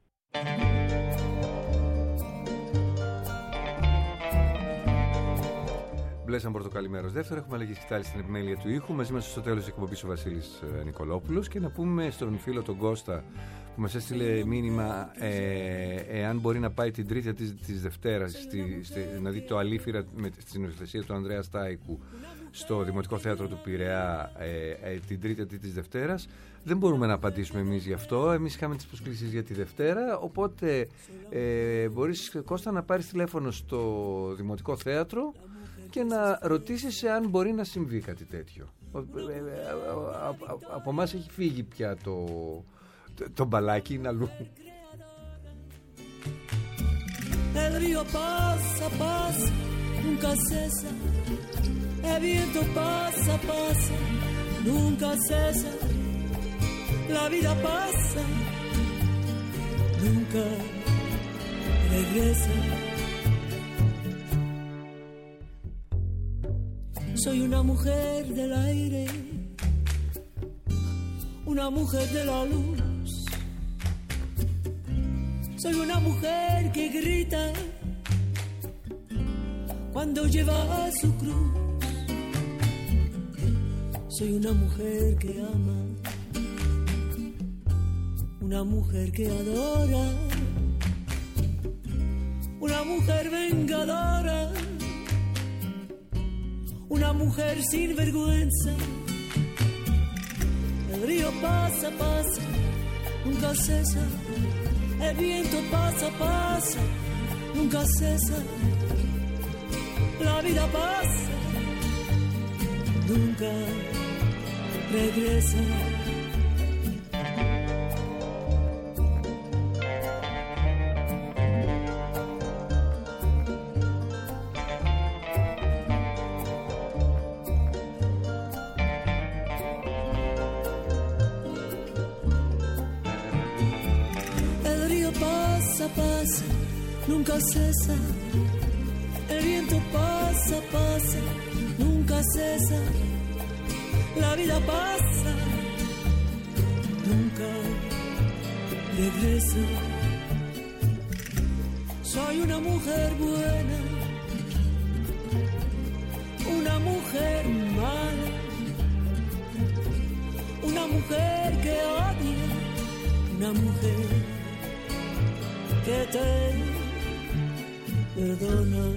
Μπλέσαν πορτοκαλί μέρος δεύτερο. Έχουμε αλλαγή σκητάλη στην επιμέλεια του ήχου. Μαζί μας στο τέλος της εκπομπής ο Βασίλης Νικολόπουλος. Και να πούμε στον φίλο τον Κώστα που μας έστειλε μήνυμα ε, εάν μπορεί να πάει την Τρίτη της, της Δευτέρας στη, στη, να δει το Αλήφυρα με, στην υιοθεσία του Ανδρέα Στάικου στο Δημοτικό Θέατρο του Πειραιά ε, ε, την Τρίτη της Δευτέρας. Δεν μπορούμε να απαντήσουμε εμείς γι' αυτό. Εμείς είχαμε τις προσκλήσεις για τη Δευτέρα. Οπότε ε, μπορείς, Κώστα, να πάρεις τηλέφωνο στο Δημοτικό Θέατρο και να ρωτήσεις αν μπορεί να συμβεί κάτι τέτοιο. Από εμάς έχει φύγει πια το, το, το μπαλάκι, είναι αλλού. El río pasa, pasa, nunca cesa. El viento pasa, pasa, nunca cesa. La vida pasa, nunca regresa. Soy una mujer del aire, una mujer de la luz. Soy una mujer que grita cuando lleva su cruz. Soy una mujer que ama, una mujer que adora, una mujer vengadora, una mujer sin vergüenza. El río pasa, pasa, nunca cesa. El viento pasa, pasa, nunca cesa. La vida pasa, nunca regresa. El río pasa, pasa, nunca cesa. pasa, pasa, nunca cesa. La vida pasa, nunca regresa. Soy una mujer buena, una mujer mala, una mujer que odia, una mujer que te perdona.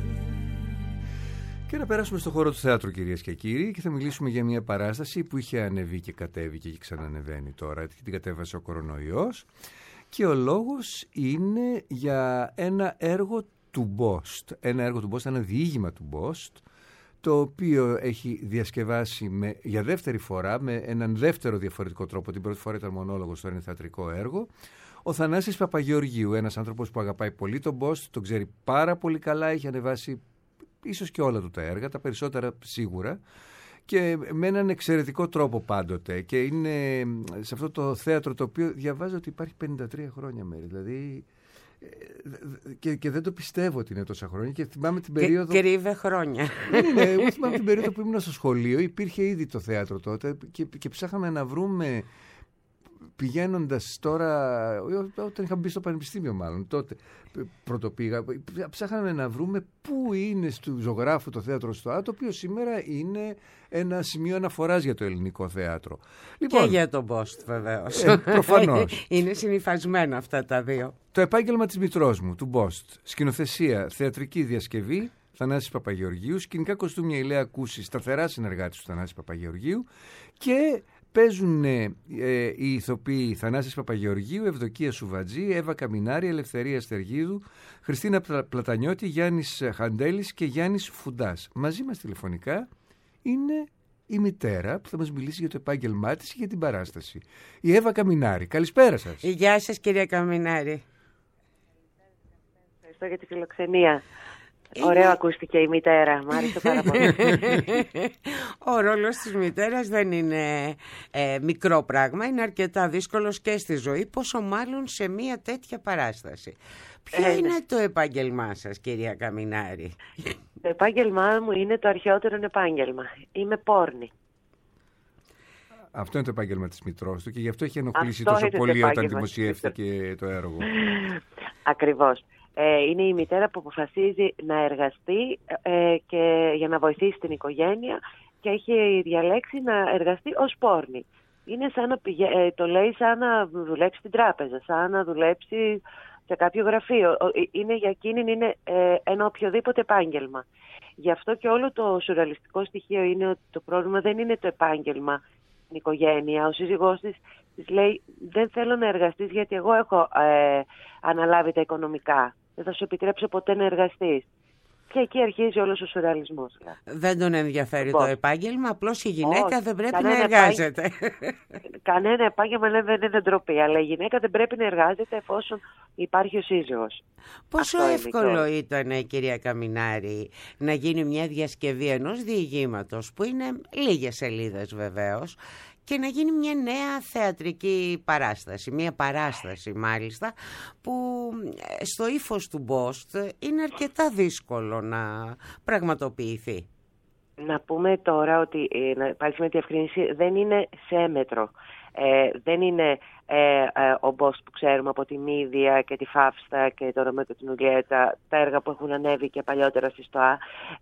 Και να περάσουμε στο χώρο του θεάτρου, κυρίες και κύριοι, και θα μιλήσουμε για μια παράσταση που είχε ανεβεί και κατέβηκε και ξανανεβαίνει τώρα, την κατέβασε ο κορονοϊός, και ο λόγος είναι για ένα έργο του Μπόστ, ένα έργο του Μπόστ, ένα διήγημα του Μπόστ, το οποίο έχει διασκευάσει με, για δεύτερη φορά με έναν δεύτερο διαφορετικό τρόπο. Την πρώτη φορά ήταν μονόλογος, τώρα είναι θεατρικό έργο. Ο Θανάσης Παπαγεωργίου, ένας άνθρωπος που αγαπάει πολύ τον Μπόστ, τον ξέρει πάρα πολύ καλά, έχει ανεβάσει ίσως και όλα του τα έργα, τα περισσότερα σίγουρα, και με έναν εξαιρετικό τρόπο πάντοτε. Και είναι σε αυτό το θέατρο το οποίο διαβάζω ότι υπάρχει πενήντα τρία χρόνια μέρη. Δηλαδή, και, και δεν το πιστεύω ότι είναι τόσα χρόνια. Και θυμάμαι την περίοδο. Και κρύβε χρόνια. Ναι, εγώ θυμάμαι την περίοδο που ήμουν στο σχολείο, υπήρχε ήδη το θέατρο τότε και, και ψάχαμε να βρούμε. Πηγαίνοντας τώρα, όταν είχα μπει στο πανεπιστήμιο μάλλον, τότε πρώτο πήγα, ψάχναμε να βρούμε πού είναι στο ζωγράφου το θέατρο ΣΤΟΑ, το οποίο σήμερα είναι ένα σημείο αναφοράς για το ελληνικό θέατρο. Λοιπόν, και για τον Μπόστ βεβαίως. Ε, προφανώς. Είναι συνυφασμένα αυτά τα δύο. Το επάγγελμα της μητρός μου, του Μπόστ. Σκηνοθεσία, θεατρική διασκευή, Θανάσης Παπαγεωργίου. Σκηνικά κοστούμια, Ηλέα Κούση, σταθερά συνεργάτης του Θανάση Παπαγεωργίου. Και παίζουν ε, οι ηθοποιοί Θανάσης Παπαγεωργίου, Ευδοκία Σουβατζή, Εύα Καμινάρη, Ελευθερία Στεργίδου, Χριστίνα Πλατανιώτη, Γιάννης Χαντέλης και Γιάννης Φουντάς. Μαζί μας τηλεφωνικά είναι η μητέρα που θα μας μιλήσει για το επάγγελμά της και για την παράσταση. Η Εύα Καμινάρη. Καλησπέρα σας. Γεια σας, κυρία Καμινάρη. Ευχαριστώ για τη φιλοξενία. Είναι... Ωραίο ακούστηκε η μητέρα, μου άρεσε πάρα πολύ. Ο ρόλος της μητέρας δεν είναι ε, μικρό πράγμα, είναι αρκετά δύσκολος και στη ζωή, πόσο μάλλον σε μια τέτοια παράσταση. Ποιο ε, είναι ναι. το επάγγελμά σας, κυρία Καμινάρη? Το επάγγελμά μου είναι το αρχαιότερο επάγγελμα. Είμαι πόρνη. Αυτό είναι το επάγγελμα της μητρός του και γι' αυτό έχει ενοχλήσει τόσο πολύ όταν δημοσιεύτηκε το έργο. Ακριβώς. Ε, είναι η μητέρα που αποφασίζει να εργαστεί ε, και για να βοηθήσει την οικογένεια και έχει διαλέξει να εργαστεί ως πόρνη. Είναι σαν να πηγα... ε, το λέει σαν να δουλέψει στην τράπεζα, σαν να δουλέψει σε κάποιο γραφείο. Είναι για εκείνη είναι ε, ένα οποιοδήποτε επάγγελμα. Γι' αυτό και όλο το σουρεαλιστικό στοιχείο είναι ότι το πρόβλημα δεν είναι το επάγγελμα, την οικογένεια. Ο σύζυγός της της λέει δεν θέλω να εργαστείς γιατί εγώ έχω ε, αναλάβει τα οικονομικά. Δεν θα σου επιτρέψω ποτέ να εργαστείς. Και εκεί αρχίζει όλος ο σουρεαλισμός. Δεν τον ενδιαφέρει λοιπόν το επάγγελμα, απλώς η γυναίκα Όχι, δεν πρέπει να εργάζεται. Κανένα επάγγελμα δεν είναι ντροπή, αλλά η γυναίκα δεν πρέπει να εργάζεται εφόσον υπάρχει ο σύζυγος. Πόσο Αυτό εύκολο είναι. ήταν, κυρία Καμινάρη, να γίνει μια διασκευή ενός διηγήματος, που είναι λίγες σελίδες βεβαίως, και να γίνει μια νέα θεατρική παράσταση, μια παράσταση μάλιστα, που στο ύφος του Μπόστ είναι αρκετά δύσκολο να πραγματοποιηθεί. Να πούμε τώρα ότι, να υπάρχει με τη διευκρίνηση, δεν είναι σε μέτρο. Ε, δεν είναι ε, ε, ο Μπόστ που ξέρουμε από τη Μύδια και τη Φαύστα και το Ρωμαίο και την Ουλιέτα, τα έργα που έχουν ανέβει και παλιότερα στη ΣΤΟΑ.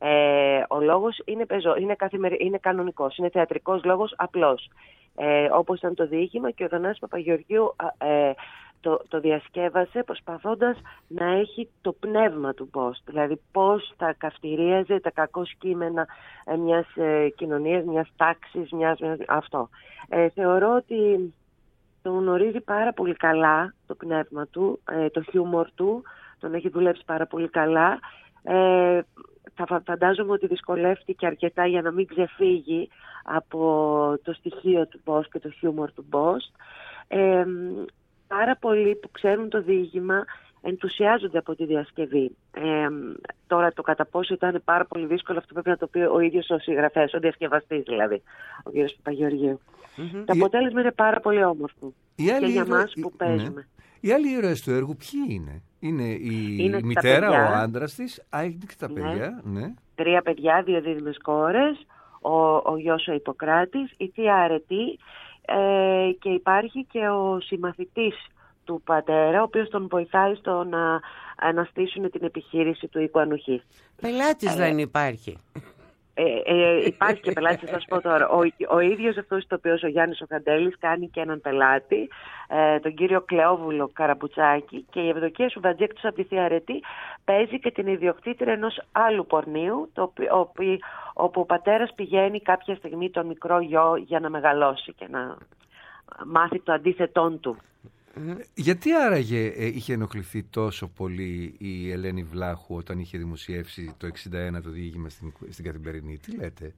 Ε, ο λόγος είναι, πεζό, είναι, καθημερι... είναι κανονικός, είναι θεατρικός λόγος απλός. Ε, όπως ήταν το διήγημα και ο Θανάσης Παπαγεωργίου ε, το, το διασκεύασε προσπαθώντας να έχει το πνεύμα του Μπόστ. Δηλαδή πώς θα καυτηρίαζε τα κακό κείμενα ε, μιας ε, κοινωνίας, μιας τάξης, μιας, μιας, αυτό. Ε, θεωρώ ότι τον γνωρίζει πάρα πολύ καλά το πνεύμα του, ε, το χιούμορ του, τον έχει δουλέψει πάρα πολύ καλά. Ε, θα φαντάζομαι ότι δυσκολεύτηκε αρκετά για να μην ξεφύγει από το στοιχείο του Μπόστ και το χιούμορ του Μπόστ. Ε, πάρα πολλοί που ξέρουν το διήγημα ενθουσιάζονται από τη διασκευή. Ε, τώρα το κατά πόσο ήταν πάρα πολύ δύσκολο, αυτό πρέπει να το πει ο ίδιος ο συγγραφέας, ο διασκευαστής δηλαδή, ο κ. Παπαγεωργίου. Mm-hmm. Το αποτέλεσμα η... είναι πάρα πολύ όμορφο και για εδώ... μας που παίζουμε. Ναι. Οι άλλοι ήρωες του έργου ποιοι είναι? Είναι η Είναι μητέρα, παιδιά. ο άντρας της, α, είναι και τα Ναι. παιδιά, ναι. Τρία παιδιά, δύο δίδυμες κόρες, ο, ο γιος ο Ιπποκράτης, η θεία Αρετή ε, και υπάρχει και ο συμμαθητής του πατέρα, ο οποίος τον βοηθάει στο να αναστήσουν την επιχείρηση του οίκου Ανουχής. Πελάτης δεν υπάρχει. Ε, ε, υπάρχει και πελάτης, θα σας πω τώρα. Ο, ο ίδιος αυτός το οποίος ο Γιάννης ο Καντέλης κάνει και έναν πελάτη, ε, τον κύριο Κλεόβουλο Καραμπουτσάκη, και η Ευδοκία Σουβατζέκτος από τη Θεία Αρετή παίζει και την ιδιοκτήτρια ενός άλλου πορνίου, το, οποίο- οπι- όπου ο πατέρας πηγαίνει κάποια στιγμή τον μικρό γιο για να μεγαλώσει και να μάθει το αντίθετόν του. Γιατί άραγε ε, είχε ενοχληθεί τόσο πολύ η Ελένη Βλάχου όταν είχε δημοσιεύσει το εξήντα ένα το διήγημα στην, στην Καθημερινή? Τι λέτε?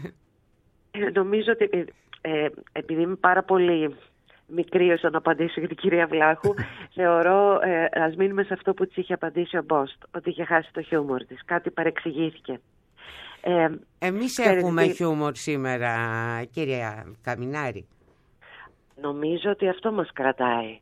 Ε, νομίζω ότι ε, ε, επειδή είμαι πάρα πολύ μικρή όσο να απαντήσω για την κυρία Βλάχου, θεωρώ, ε, ας μείνουμε σε αυτό που της είχε απαντήσει ο Μπόστ, ότι είχε χάσει το χιούμορ της. Κάτι παρεξηγήθηκε. Ε, Εμείς ξέρετε έχουμε τι, χιούμορ σήμερα, κυρία Καμινάρη. νομίζω ότι αυτό μας κρατάει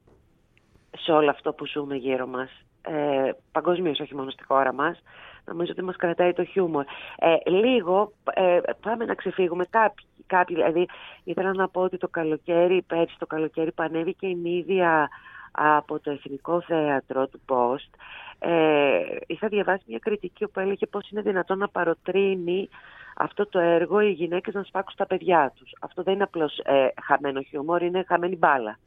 σε όλο αυτό που ζούμε γύρω μας. Ε, παγκοσμίως, όχι μόνο στη χώρα μας. Νομίζω ότι μας κρατάει το χιούμορ. Ε, λίγο ε, πάμε να ξεφύγουμε κάποιοι, κάποιοι. Δηλαδή, ήθελα να πω ότι το καλοκαίρι, πέρσι το καλοκαίρι που ανέβηκε η Μύδια από το Εθνικό Θέατρο του Post, ε, είχα διαβάσει μια κριτική που έλεγε πώς είναι δυνατόν να παροτρύνει αυτό το έργο οι γυναίκες να σπάξουν τα παιδιά τους. Αυτό δεν είναι απλώς ε, χαμένο χιούμορ, είναι χαμένη μπάλα.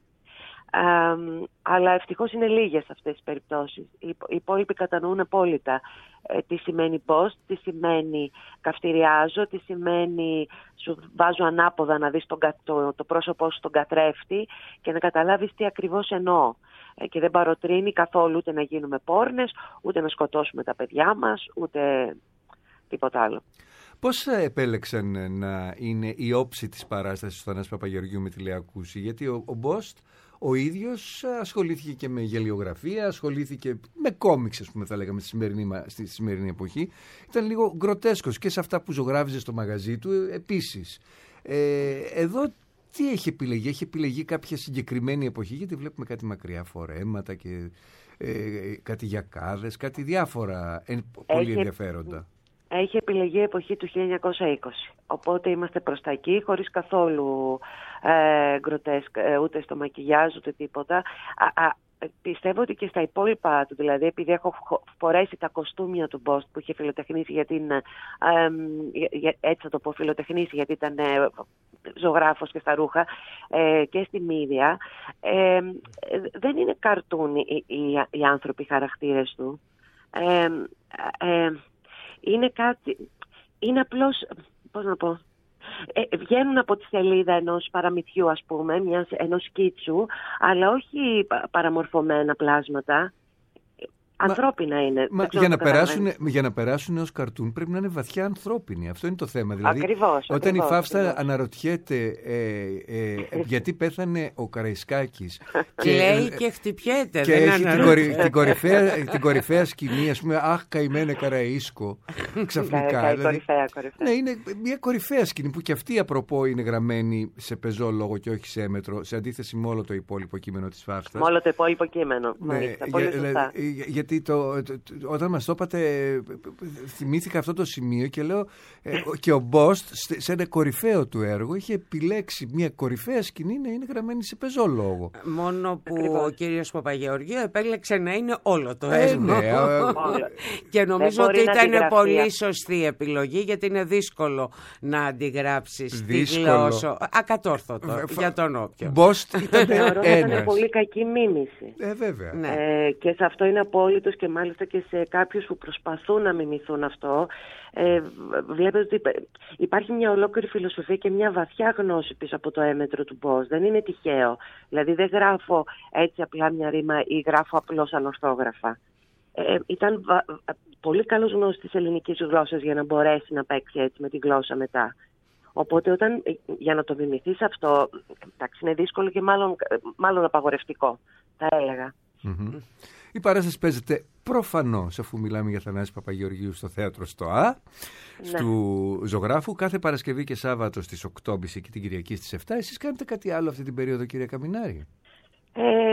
Ε, αλλά ευτυχώς είναι λίγες αυτές τις περιπτώσεις. Οι, οι υπόλοιποι κατανοούν απόλυτα ε, τι σημαίνει post, τι σημαίνει καυτηριάζω, τι σημαίνει σου βάζω ανάποδα να δεις τον, το, το πρόσωπό σου στον καθρέφτη και να καταλάβεις τι ακριβώς εννοώ. Ε, και δεν παροτρύνει καθόλου ούτε να γίνουμε πόρνες, ούτε να σκοτώσουμε τα παιδιά μας, ούτε τίποτα άλλο. Πώς επέλεξαν να είναι η όψη της παράστασης του Θανάση Παπαγεωργίου με τη Λέα Κούση? Γιατί ο, ο Μπόστ ο ίδιος ασχολήθηκε και με γελιογραφία, ασχολήθηκε με κόμιξ, ας πούμε, θα λέγαμε, στη σημερινή, στη σημερινή εποχή. Ήταν λίγο γκροτέσκος και σε αυτά που ζωγράφιζε στο μαγαζί του επίσης. Ε, εδώ τι έχει επιλεγεί? Έχει επιλεγεί κάποια συγκεκριμένη εποχή? Γιατί βλέπουμε κάτι μακριά φορέματα και ε, κάτι γιακάδες, κάτι διάφορα ε, πολύ έχει... ενδιαφέροντα. Έχει επιλεγεί η εποχή του χίλια εννιακόσια είκοσι. Οπότε είμαστε προς τα εκεί, χωρίς καθόλου ε, γκροτέσκ, ε, ούτε στο μακιγιάζ, ούτε τίποτα. Α, α, πιστεύω ότι και στα υπόλοιπα του, δηλαδή επειδή έχω φορέσει τα κοστούμια του Μπόστ που είχε φιλοτεχνήσει για την, ε, ε, έτσι θα το πω, φιλοτεχνήσει γιατί ήταν ε, ζωγράφος και στα ρούχα ε, και στη Μύδια, ε, ε, δεν είναι καρτούν οι, οι, οι άνθρωποι, οι χαρακτήρες του. Ε, ε, Είναι κάτι, είναι απλώς, πώς να πω, ε, βγαίνουν από τη σελίδα ενός παραμυθιού, ας πούμε, μιας, ενός σκίτσου, αλλά όχι παραμορφωμένα πλάσματα. Ανθρώπινα είναι. Μα για, να περάσουν, για να περάσουν ως καρτούν πρέπει να είναι βαθιά ανθρώπινοι. Αυτό είναι το θέμα. Δηλαδή, ακριβώς, όταν ακριβώς, η Φαύστα ακριβώς. αναρωτιέται ε, ε, γιατί πέθανε ο Καραϊσκάκης και λέει και χτυπιέται. Και δεν έχει την, κορυ, την, κορυφαία, την κορυφαία σκηνή, ας πούμε, αχ καημένε Καραΐσκο, ξαφνικά. δηλαδή, κορυφαία, κορυφαία. Ναι, είναι μια κορυφαία σκηνή που και αυτή απροπό είναι γραμμένη σε πεζό λόγο και όχι σε έμετρο, σε αντίθεση με όλο το υπόλοιπο κείμενο της Φαύστας. Με όλο το υπόλοιπο κείμενο. Ναι, Μάλιστα, πολύ για, σωστά. για, γιατί το, το, το, όταν μας το είπατε, θυμήθηκα αυτό το σημείο και λέω ε, και ο Μπόστ σε ένα κορυφαίο του έργο είχε επιλέξει μια κορυφαία σκηνή να είναι γραμμένη σε πεζό λόγο. Μόνο που Ακριβώς. ο κύριος Παπαγεωργίου επέλεξε να είναι όλο το Ε, έργο. ναι, ε, Και νομίζω μπορεί ότι να ήταν αντιγραφεί. πολύ σωστή επιλογή, γιατί είναι δύσκολο να αντιγράψεις τη Δύσκολο. γλώσσα. Ακατόρθωτο Βε- για τον όποιο. Μπόστ ήταν Θεωρώ ότι ήταν ένας. πολύ κακή μίμηση. Ε, βέβαια. Ναι. Ε, και σε αυτό είναι απόλυτος και μάλιστα και σε κάποιους που προσπαθούν να μιμηθούν αυτό. Ε, βλέπετε ότι υπά- υπάρχει μια ολόκληρη φιλοσοφία και μια βαθιά γνώση πίσω από το έμετρο του Μπόστ. Δεν είναι τυχαίο. Δηλαδή δεν γράφω έτσι απλά μια ρήμα ή γράφω απλώς ανορθόγραφα. Ε, ήταν βα- πολύ καλός γνώστης της ελληνικής γλώσσας για να μπορέσει να παίξει έτσι με τη γλώσσα μετά. Οπότε όταν, για να το μιμηθείς αυτό, εντάξει, είναι δύσκολο και μάλλον, μάλλον απαγορευτικό, θα έλεγα. Mm-hmm. Η παράσταση παίζεται προφανώς, αφού μιλάμε για Θανάση Παπαγεωργίου, στο θέατρο στο Α, Ναι. του Ζωγράφου, κάθε Παρασκευή και Σάββατο στις οκτώ και την Κυριακή στις επτά. Εσείς κάνετε κάτι άλλο αυτή την περίοδο, κυρία Καμινάρη? Ε,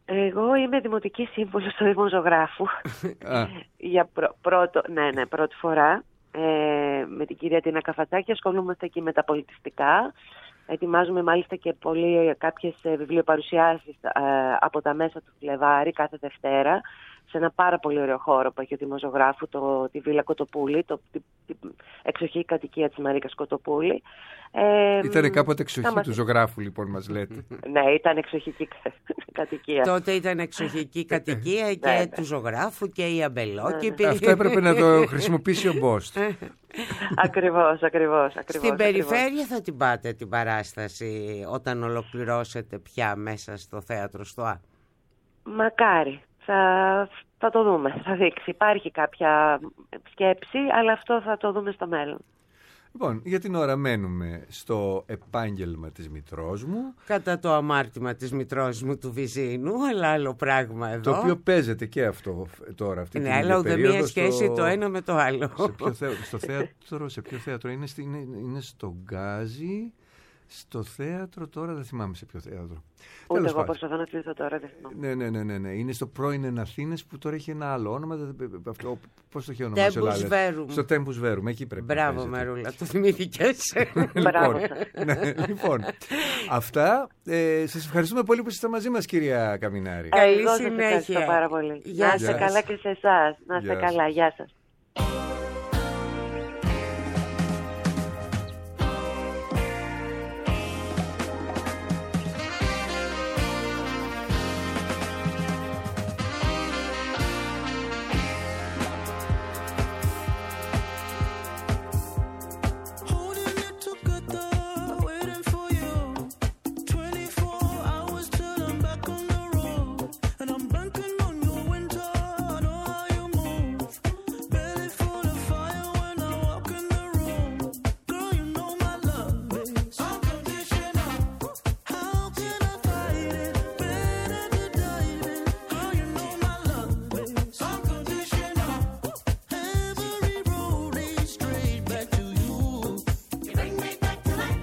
Εγώ είμαι δημοτική σύμβουλος στο Δήμο Ζωγράφου. Για πρω, πρώτο, ναι, ναι, πρώτη φορά. Ε, με την κυρία Τίνα Καφατσάκη ασχολούμαστε εκεί με τα πολιτιστικά. Ετοιμάζουμε μάλιστα και πολύ κάποιες βιβλιοπαρουσιάσεις ε, από τα μέσα του Φλεβάρι κάθε Δευτέρα σε ένα πάρα πολύ ωραίο χώρο που έχει ο Δήμος Ζωγράφου, το, τη Βίλα Κοτοπούλη, το, τη, τη εξοχή κατοικία της Μαρίκας Κοτοπούλη. Ε, ήταν κάποτε εξοχή μας... του Ζωγράφου, λοιπόν, μας λέτε. Ναι, ήταν εξοχική κατοικία. Τότε ήταν εξοχική κατοικία και ναι, του Ζωγράφου και η Αμπελόκηπη. Αυτό έπρεπε να το χρησιμοποιήσει ο Μπόστ. Ακριβώς, ακριβώς, ακριβώς. Στην περιφέρεια θα την πάτε την παράσταση όταν ολοκληρώσετε πια μέσα στο θέατρο στο Α? Μακάρι. Θα, θα το δούμε, θα δείξει. Υπάρχει κάποια σκέψη, αλλά αυτό θα το δούμε στο μέλλον. Λοιπόν, για την ώρα μένουμε στο επάγγελμα της μητρός μου. Κατά το αμάρτημα της μητρός μου του Βυζίνου, αλλά άλλο πράγμα εδώ. Το οποίο παίζεται και αυτό τώρα. Αυτή ναι, αλλά ούτε μία σχέση στο... το ένα με το άλλο. Σε ποιο θέ... στο θέατρο, σε ποιο θέατρο είναι, στη... είναι, είναι στο Γκάζι, στο θέατρο τώρα, δεν θυμάμαι σε ποιο θέατρο. Ούτε Τέλος εγώ πάντων. προσπαθώ να θυμηθώ τώρα, δεν θυμάμαι. Ναι, ναι, ναι, ναι, ναι. Είναι στο πρώην Αθήνες που τώρα έχει ένα άλλο όνομα. Αυτό, πώς το έχει ονομάσει? Tempus Verum. Στο Tempus Verum, εκεί πρέπει. Μπράβο, Μαρούλα, το θυμήθηκες. Μπράβο. ναι, λοιπόν, αυτά. Ε, σας ευχαριστούμε πολύ που είστε μαζί μας, κυρία Καμινάρη. Καλή Εγώ σας συνέχεια. ευχαριστώ πάρα πολύ. Γεια να είστε σας. καλά και σε εσάς. Να είστε Γεια καλά. σας. Γεια σας. Holding it together, waiting for you. twenty-four hours till I'm back on the road. And I'm banking on your winter, I know how you move. Belly full of fire when I walk in the room. Girl, you know my love is unconditional. How can I fight it? Better to dive in. Girl, you know my love is unconditional. Every road leads straight back to you. You bring me back to life.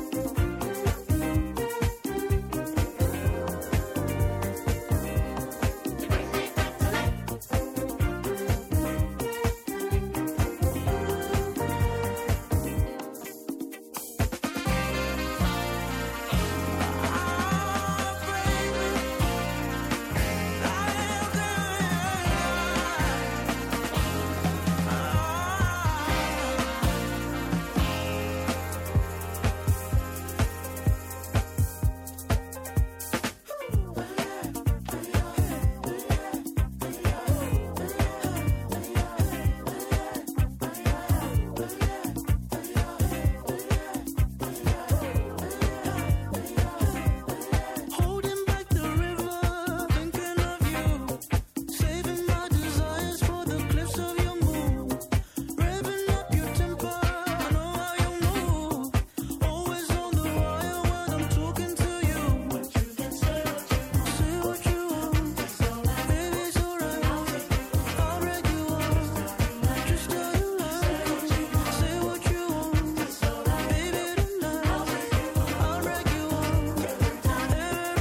Holding back the river, thinking of you. Saving my desires for the cliffs of your mood. Revving up your temper, I know how you move. Always on the wire when I'm talking to you. Say what you want, baby, it's alright. I'll break you off, just how you like. Say what you want, baby, tonight. I'll break you off every time.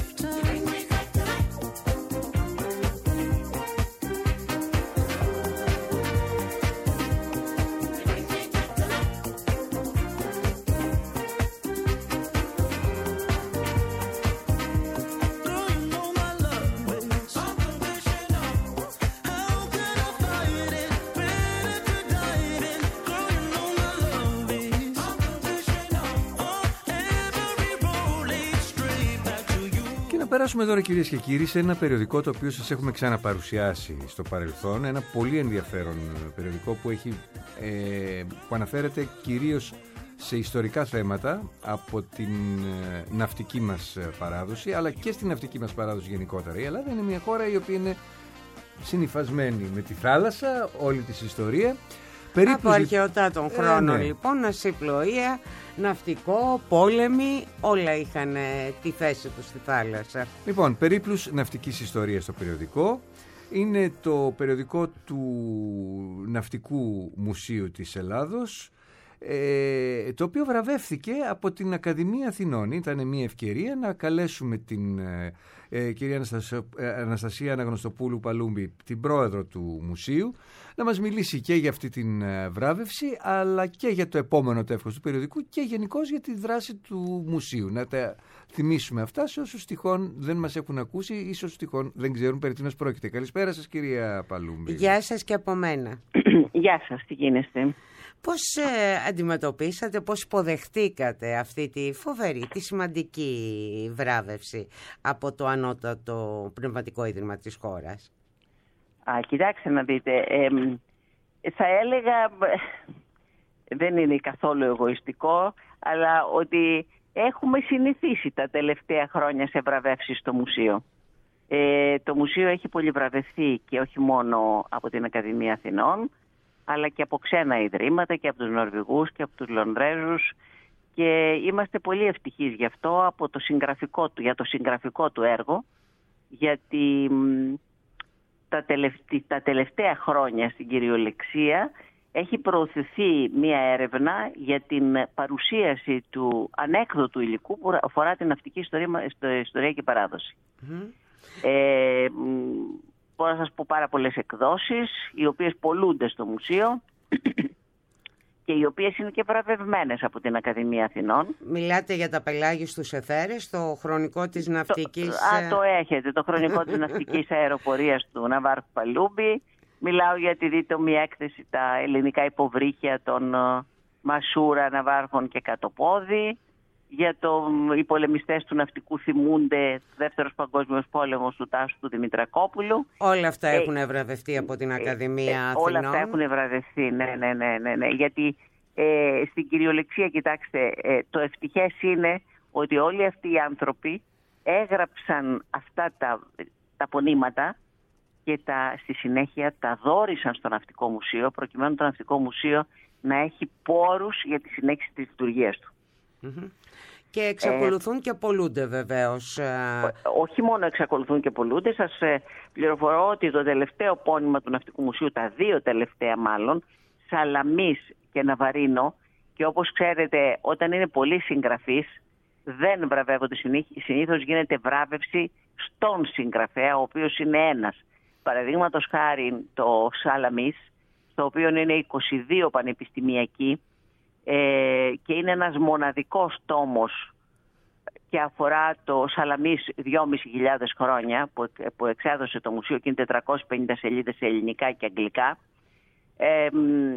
Girl, you know my love is unconditional. How can I fight it? Better to dive in. Girl, you know my love is unconditional. Oh, every road leads straight back to you. Και να περάσουμε τώρα, κυρίες και κύριοι, σε ένα περιοδικό το οποίο σας έχουμε ξαναπαρουσιάσει στο παρελθόν. Ένα πολύ ενδιαφέρον περιοδικό που, έχει, ε, που αναφέρεται κυρίως σε ιστορικά θέματα από την ε, ναυτική μας παράδοση, αλλά και στην ναυτική μας παράδοση γενικότερα. Η Ελλάδα είναι μια χώρα η οποία είναι συνυφασμένη με τη θάλασσα, όλη της ιστορία. Από αρχαιοτά των χρόνων, ε, ναι. λοιπόν, ναυσιπλοεία, ναυτικό, πόλεμοι, όλα είχαν ε, τη θέση τους στη θάλασσα. Λοιπόν, περίπλους ναυτικής ιστορίας στο περιοδικό. Είναι το περιοδικό του Ναυτικού Μουσείου της Ελλάδος. ε, το οποίο βραβεύθηκε από την Ακαδημία Αθηνών. Ήταν μια ευκαιρία να καλέσουμε την ε, ε, κυρία Αναστασία, Αναστασία Αναγνωστοπούλου Παλούμπη, την πρόεδρο του Μουσείου, να μας μιλήσει και για αυτή την ε, βράβευση, αλλά και για το επόμενο τεύχος του περιοδικού και γενικώς για τη δράση του Μουσείου. Να τα θυμίσουμε αυτά σε όσους τυχόν δεν μας έχουν ακούσει ή σε όσους τυχόν δεν ξέρουν περί τίνος πρόκειται. Καλησπέρα σας, κυρία Παλούμπη. Γεια σας και από μένα. Γεια σας, τι γίνεστε? Πώς ε, αντιμετωπίσατε, πώς υποδεχτήκατε αυτή τη φοβερή, τη σημαντική βράβευση από το Ανώτατο Πνευματικό Ίδρυμα της χώρας? Α, κοιτάξτε να δείτε, ε, θα έλεγα, δεν είναι καθόλου εγωιστικό, αλλά ότι έχουμε συνηθίσει τα τελευταία χρόνια σε βραβεύσεις στο Μουσείο. Ε, το Μουσείο έχει πολυβραβευθεί και όχι μόνο από την Ακαδημία Αθηνών, αλλά και από ξένα ιδρύματα και από τους Νορβηγούς και από τους Λονδρέζους, και είμαστε πολύ ευτυχείς γι' αυτό από το συγγραφικό του, για το συγγραφικό του έργο, γιατί τα τελευταία, τα τελευταία χρόνια στην κυριολεξία έχει προωθηθεί μία έρευνα για την παρουσίαση του ανέκδοτου υλικού που αφορά την ναυτική ιστορία, ιστορία και παράδοση. Mm. Ε, μπορώ να σας πω πάρα πολλές εκδόσεις, οι οποίες πωλούνται στο Μουσείο και οι οποίες είναι και βραβευμένες από την Ακαδημία Αθηνών. Μιλάτε για τα πελάγιστους εθέρες, το χρονικό της ναυτικής... Το, α, το έχετε, το χρονικό της ναυτικής αεροπορίας του Ναβάρχου Παλούμπη. Μιλάω για τη δίτομη έκθεση, τα ελληνικά υποβρύχια των uh, Μασούρα, Ναβάρχων και Κατοπόδη. Για το, οι πολεμιστές του ναυτικού θυμούνται, Δεύτερος Παγκόσμιος Πόλεμος του Τάσου του Δημητρακόπουλου. Όλα αυτά ε, έχουν βραβευτεί από την Ακαδημία ε, Αθηνών. Όλα αυτά έχουν βραβευτεί, ναι, ναι, ναι, ναι, ναι. Γιατί ε, στην κυριολεξία, κοιτάξτε, ε, το ευτυχές είναι ότι όλοι αυτοί οι άνθρωποι έγραψαν αυτά τα, τα πονήματα και τα, στη συνέχεια τα δώρισαν στο Ναυτικό Μουσείο, προκειμένου το Ναυτικό Μουσείο να έχει πόρους για τη συνέχιση της λειτουργίας του. Mm-hmm. Και εξακολουθούν ε, και πωλούνται βεβαίως. Όχι μόνο εξακολουθούν και πωλούνται. Σας ε, πληροφορώ ότι το τελευταίο πόνημα του Ναυτικού Μουσείου, τα δύο τελευταία μάλλον, Σαλαμής και Ναβαρίνο, και όπως ξέρετε όταν είναι πολύ συγγραφείς δεν βραβεύονται συνήθως, γίνεται βράβευση στον συγγραφέα, ο οποίος είναι ένας. Παραδείγματος χάρη το Σαλαμής, στο οποίο είναι είκοσι δύο πανεπιστημιακοί, Ε, και είναι ένας μοναδικός τόμος και αφορά το Σαλαμής δυόμισι χιλιάδες χρόνια που, που εξέδωσε το Μουσείο, και είναι τετρακόσιες πενήντα σελίδες σε ελληνικά και αγγλικά. Ε,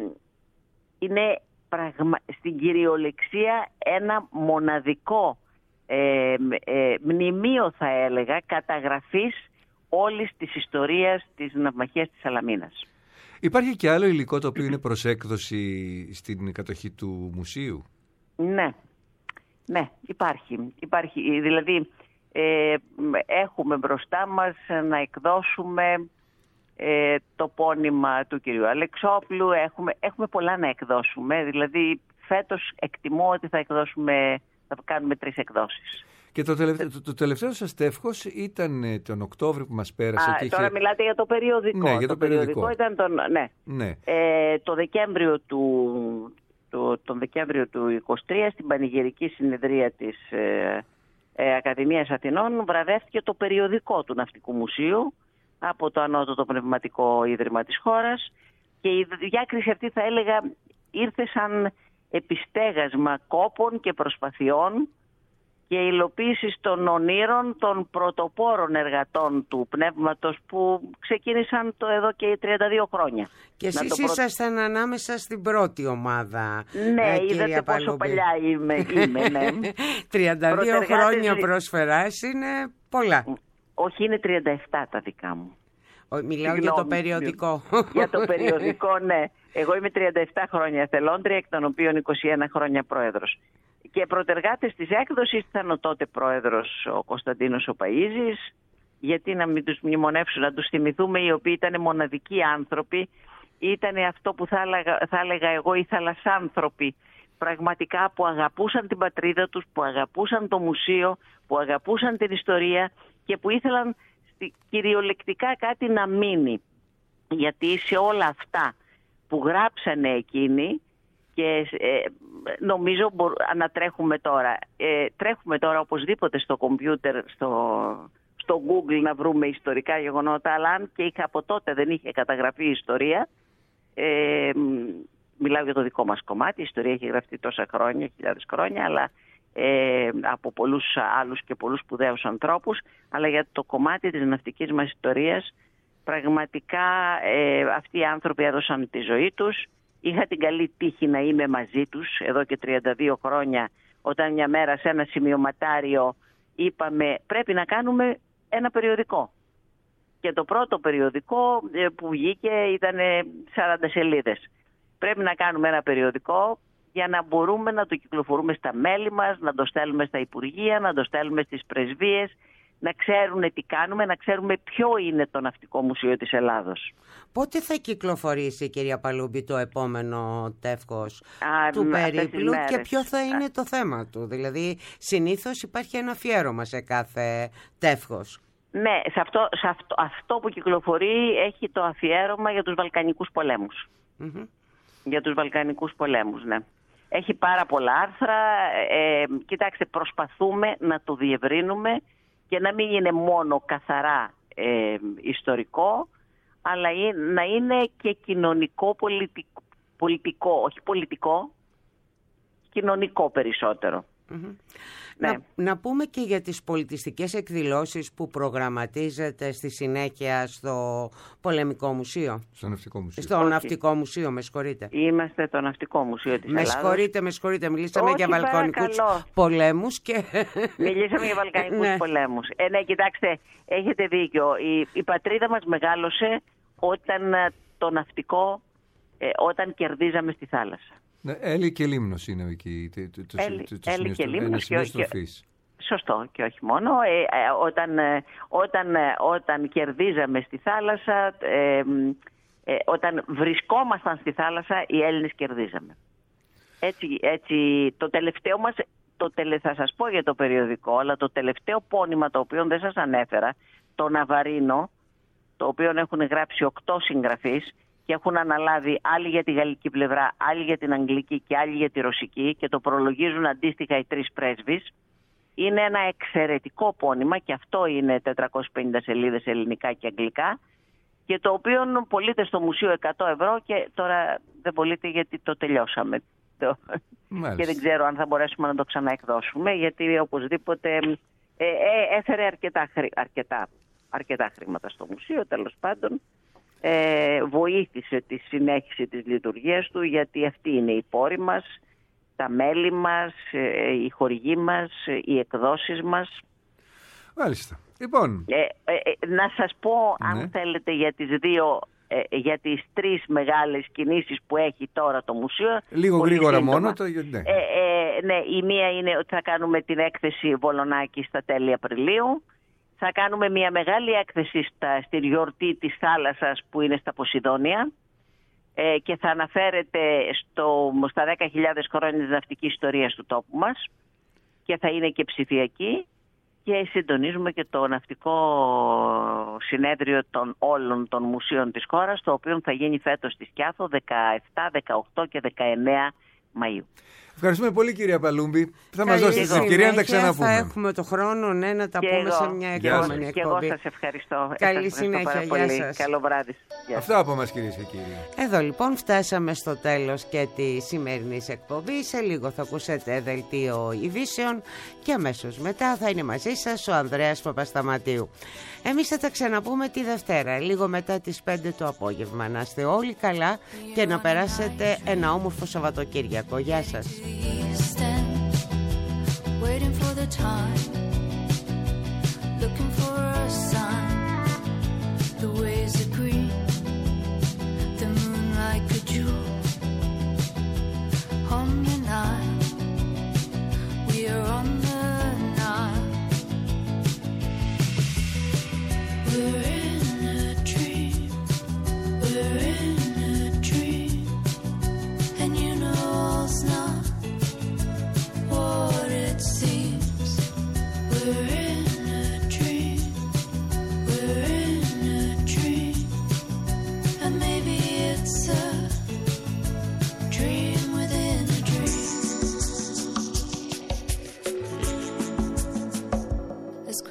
είναι πραγμα... στην κυριολεξία ένα μοναδικό ε, ε, μνημείο, θα έλεγα, καταγραφής όλης της ιστορίας της ναυμαχίας της Σαλαμίνας. Υπάρχει και άλλο υλικό το οποίο είναι προς έκδοση στην κατοχή του Μουσείου? Ναι, ναι, υπάρχει. υπάρχει. Δηλαδή, ε, έχουμε μπροστά μας να εκδώσουμε ε, το πόνημα του κυρίου Αλεξόπουλου. Έχουμε, έχουμε πολλά να εκδώσουμε. Δηλαδή, φέτος εκτιμώ ότι θα εκδώσουμε, θα κάνουμε τρεις εκδόσεις. Και το τελευταίο, το, το τελευταίο σας τεύχος ήταν τον Οκτώβριο που μας πέρασε. Α, και τώρα είχε... μιλάτε για το περιοδικό. Ναι, για το, το περιοδικό. περιοδικό ήταν τον, ναι. ναι. Ε, το Δεκέμβριο του, το, τον Δεκέμβριο του είκοσι τρία, στην πανηγυρική συνεδρία της ε, ε, Ακαδημίας Αθηνών, βραβεύτηκε το περιοδικό του Ναυτικού Μουσείου από το Ανώτατο Πνευματικό Ίδρυμα της χώρας, και η διάκριση αυτή, θα έλεγα, ήρθε σαν επιστέγασμα κόπων και προσπαθειών και υλοποίησης των ονείρων των πρωτοπόρων εργατών του πνεύματος που ξεκίνησαν το εδώ και τριάντα δύο χρόνια. Και εσείς ήσασταν προ... ανάμεσα στην πρώτη ομάδα. Ναι, ε, είδατε πόσο Παλούμπη. Παλιά είμαι. είμαι ναι. τριάντα δύο χρόνια προσφεράς είναι πολλά. Όχι, είναι τριάντα επτά τα δικά μου. Ο, μιλάω για το περιοδικό. Για το περιοδικό, ναι. Εγώ είμαι τριάντα επτά χρόνια θελόντρια, εκ των οποίων είκοσι ένα χρόνια πρόεδρος. Και πρωτεργάτες της έκδοσης ήταν ο τότε πρόεδρος ο Κωνσταντίνος ο Παΐζης, γιατί να μην τους μνημονεύσουν, να τους θυμηθούμε, οι οποίοι ήταν μοναδικοί άνθρωποι, ήταν αυτό που θα έλεγα, θα έλεγα εγώ οι θαλασσάνθρωποι, πραγματικά, που αγαπούσαν την πατρίδα τους, που αγαπούσαν το μουσείο, που αγαπούσαν την ιστορία και που ήθελαν κυριολεκτικά κάτι να μείνει. Γιατί σε όλα αυτά που γράψανε εκείνοι, Και ε, νομίζω μπορούμε, ανατρέχουμε τώρα. Ε, τρέχουμε τώρα οπωσδήποτε στο κομπιούτερ, στο, στο Google να βρούμε ιστορικά γεγονότα, αλλά αν και είχα από τότε δεν είχε καταγραφεί η ιστορία, ε, μιλάω για το δικό μας κομμάτι, η ιστορία έχει γραφτεί τόσα χρόνια, χιλιάδες χρόνια, αλλά ε, από πολλούς άλλους και πολλούς σπουδαίους ανθρώπους, αλλά για το κομμάτι της ναυτικής μας ιστορίας, πραγματικά ε, αυτοί οι άνθρωποι έδωσαν τη ζωή τους. Είχα την καλή τύχη να είμαι μαζί τους εδώ και τριάντα δύο χρόνια, όταν μια μέρα σε ένα σημειωματάριο είπαμε πρέπει να κάνουμε ένα περιοδικό. Και το πρώτο περιοδικό που βγήκε ήταν σαράντα σελίδες. Πρέπει να κάνουμε ένα περιοδικό για να μπορούμε να το κυκλοφορούμε στα μέλη μας, να το στέλνουμε στα υπουργεία, να το στέλνουμε στις πρεσβείες, να ξέρουν τι κάνουμε, να ξέρουμε ποιο είναι το Ναυτικό Μουσείο της Ελλάδος. Πότε θα κυκλοφορήσει, κυρία Παλούμπη, το επόμενο τεύχος Α, του περίπλου και ποιο θα είναι Α. το θέμα του? Δηλαδή, συνήθως υπάρχει ένα αφιέρωμα σε κάθε τεύχος. Ναι, σε αυτό, σε αυτό, αυτό που κυκλοφορεί έχει το αφιέρωμα για τους Βαλκανικούς πολέμους. Mm-hmm. Για τους Βαλκανικούς πολέμους, ναι. Έχει πάρα πολλά άρθρα. Ε, κοιτάξτε, προσπαθούμε να το διευρύνουμε και να μην είναι μόνο καθαρά ε, ιστορικό, αλλά να είναι και κοινωνικό πολιτικό, πολιτικό, όχι πολιτικό, κοινωνικό περισσότερο. Mm-hmm. Ναι. Να, να πούμε και για τις πολιτιστικές εκδηλώσεις που προγραμματίζεται στη συνέχεια στο Πολεμικό Μουσείο. Στο Ναυτικό Μουσείο. Στο Όχι. Ναυτικό Μουσείο, με συγχωρείτε. Είμαστε το Ναυτικό Μουσείο της με Ελλάδος. Με συγχωρείτε, με συγχωρείτε. Μιλήσαμε Όχι, για βαλκανικούς πολέμους και... Μιλήσαμε για βαλκανικούς ναι. πολέμους. Ε, ναι, κοιτάξτε, έχετε δίκιο. Η, η πατρίδα μας μεγάλωσε όταν το ναυτικό, ε, όταν κερδίζαμε στη θάλασσα. Ναι, Έλλη και Λίμνος είναι εκεί. Το, το, Έλλη, το, το Έλλη και Λίμνος και, και, σωστό και όχι μόνο. Ε, ε, όταν, ε, όταν, ε, όταν κερδίζαμε στη θάλασσα, ε, ε, όταν βρισκόμασταν στη θάλασσα, οι Έλληνες κερδίζαμε. Έτσι, έτσι το τελευταίο μας, το τελε, θα σας πω για το περιοδικό, αλλά το τελευταίο πόνημα το οποίο δεν σας ανέφερα, το Ναβαρίνο, το οποίο έχουν γράψει οκτώ συγγραφείς, και έχουν αναλάβει άλλοι για τη γαλλική πλευρά, άλλοι για την αγγλική και άλλοι για τη ρωσική και το προλογίζουν αντίστοιχα οι τρεις πρέσβεις. Είναι ένα εξαιρετικό πόνημα και αυτό είναι τετρακόσιες πενήντα σελίδες ελληνικά και αγγλικά και το οποίο πωλείται στο μουσείο εκατό ευρώ και τώρα δεν πωλείται γιατί το τελειώσαμε. Και δεν ξέρω αν θα μπορέσουμε να το ξαναεκδώσουμε γιατί οπωσδήποτε ε, ε, έφερε αρκετά, αρκετά, αρκετά χρήματα στο μουσείο τέλος πάντων. Ε, βοήθησε τη συνέχιση της λειτουργίας του γιατί αυτή είναι η πόρη μας, τα μέλη μας, ε, οι χορηγοί μας, οι εκδόσεις μας. Μάλιστα. Λοιπόν. Ε, ε, ε, να σας πω ναι. αν θέλετε για τις δύο, ε, για τις τρεις μεγάλες κινήσεις που έχει τώρα το μουσείο. Λίγο γρήγορα σύντομα. μόνο. Το... Ναι. Ε, ε, ναι, η μία είναι ότι θα κάνουμε την έκθεση Βολονάκη στα τέλη Απριλίου. Θα κάνουμε μια μεγάλη έκθεση στα, στη γιορτή της θάλασσας που είναι στα Ποσειδόνια ε, και θα αναφέρεται στο, στα δέκα χιλιάδες χρόνια της ναυτικής ιστορίας του τόπου μας και θα είναι και ψηφιακή και συντονίζουμε και το ναυτικό συνέδριο των όλων των μουσείων της χώρας το οποίο θα γίνει φέτος στη Σκιάθο δεκαεπτά, δεκαοκτώ και δεκαεννέα Μαΐου. Ευχαριστούμε πολύ κυρία Παλούμπη. Θα μας δώσετε την ευκαιρία να τα ξαναπούμε. Θα έχουμε το χρόνο ναι, να τα και πούμε εγώ, σε μια επόμενη εκπομπή. Και εγώ σας ευχαριστώ. Καλή σας συνέχεια. Ευχαριστώ Γεια σας. Καλό βράδυ. Αυτά από μας κυρίες και κύριοι. Εδώ λοιπόν φτάσαμε στο τέλος και τη σημερινής εκπομπής. Σε λίγο θα ακούσετε δελτίο ειδήσεων και αμέσως μετά θα είναι μαζί σας ο Ανδρέας Παπασταματίου. Εμείς θα τα ξαναπούμε τη Δευτέρα, λίγο μετά τις πέντε το απόγευμα. Να είστε όλοι καλά και να περάσετε ένα όμορφο Σαββατοκύριακο. Γεια σας. Waiting for the time, looking for a sign. The waves are green, the moon like a jewel. On the Nile, we are on the Nile. We're in a dream, we're in a dream, and you know it's not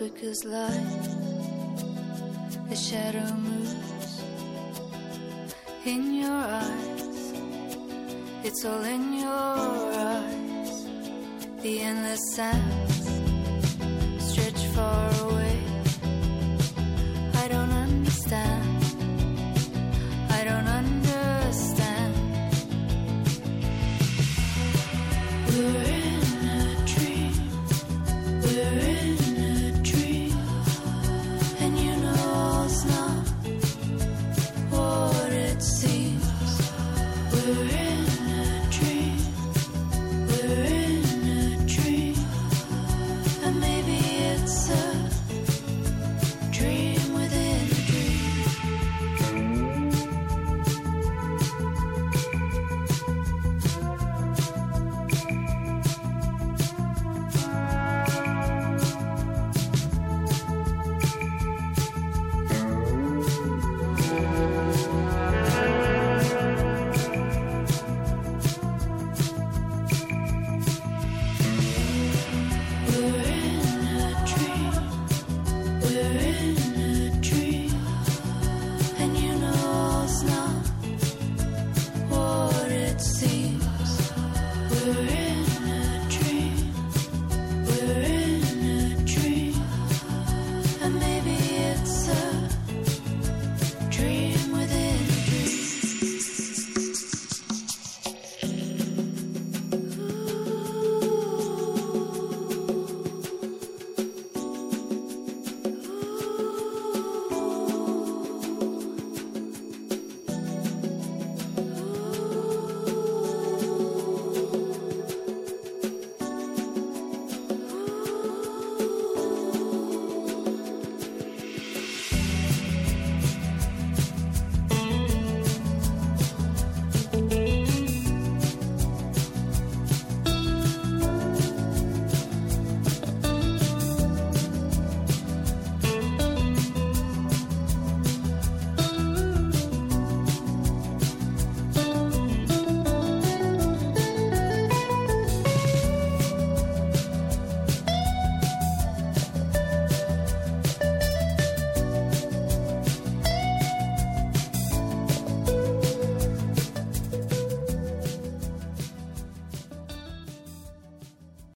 quick as light, a shadow moves in your eyes. It's all in your eyes. The endless sands stretch far away. I don't understand. I don't understand. We're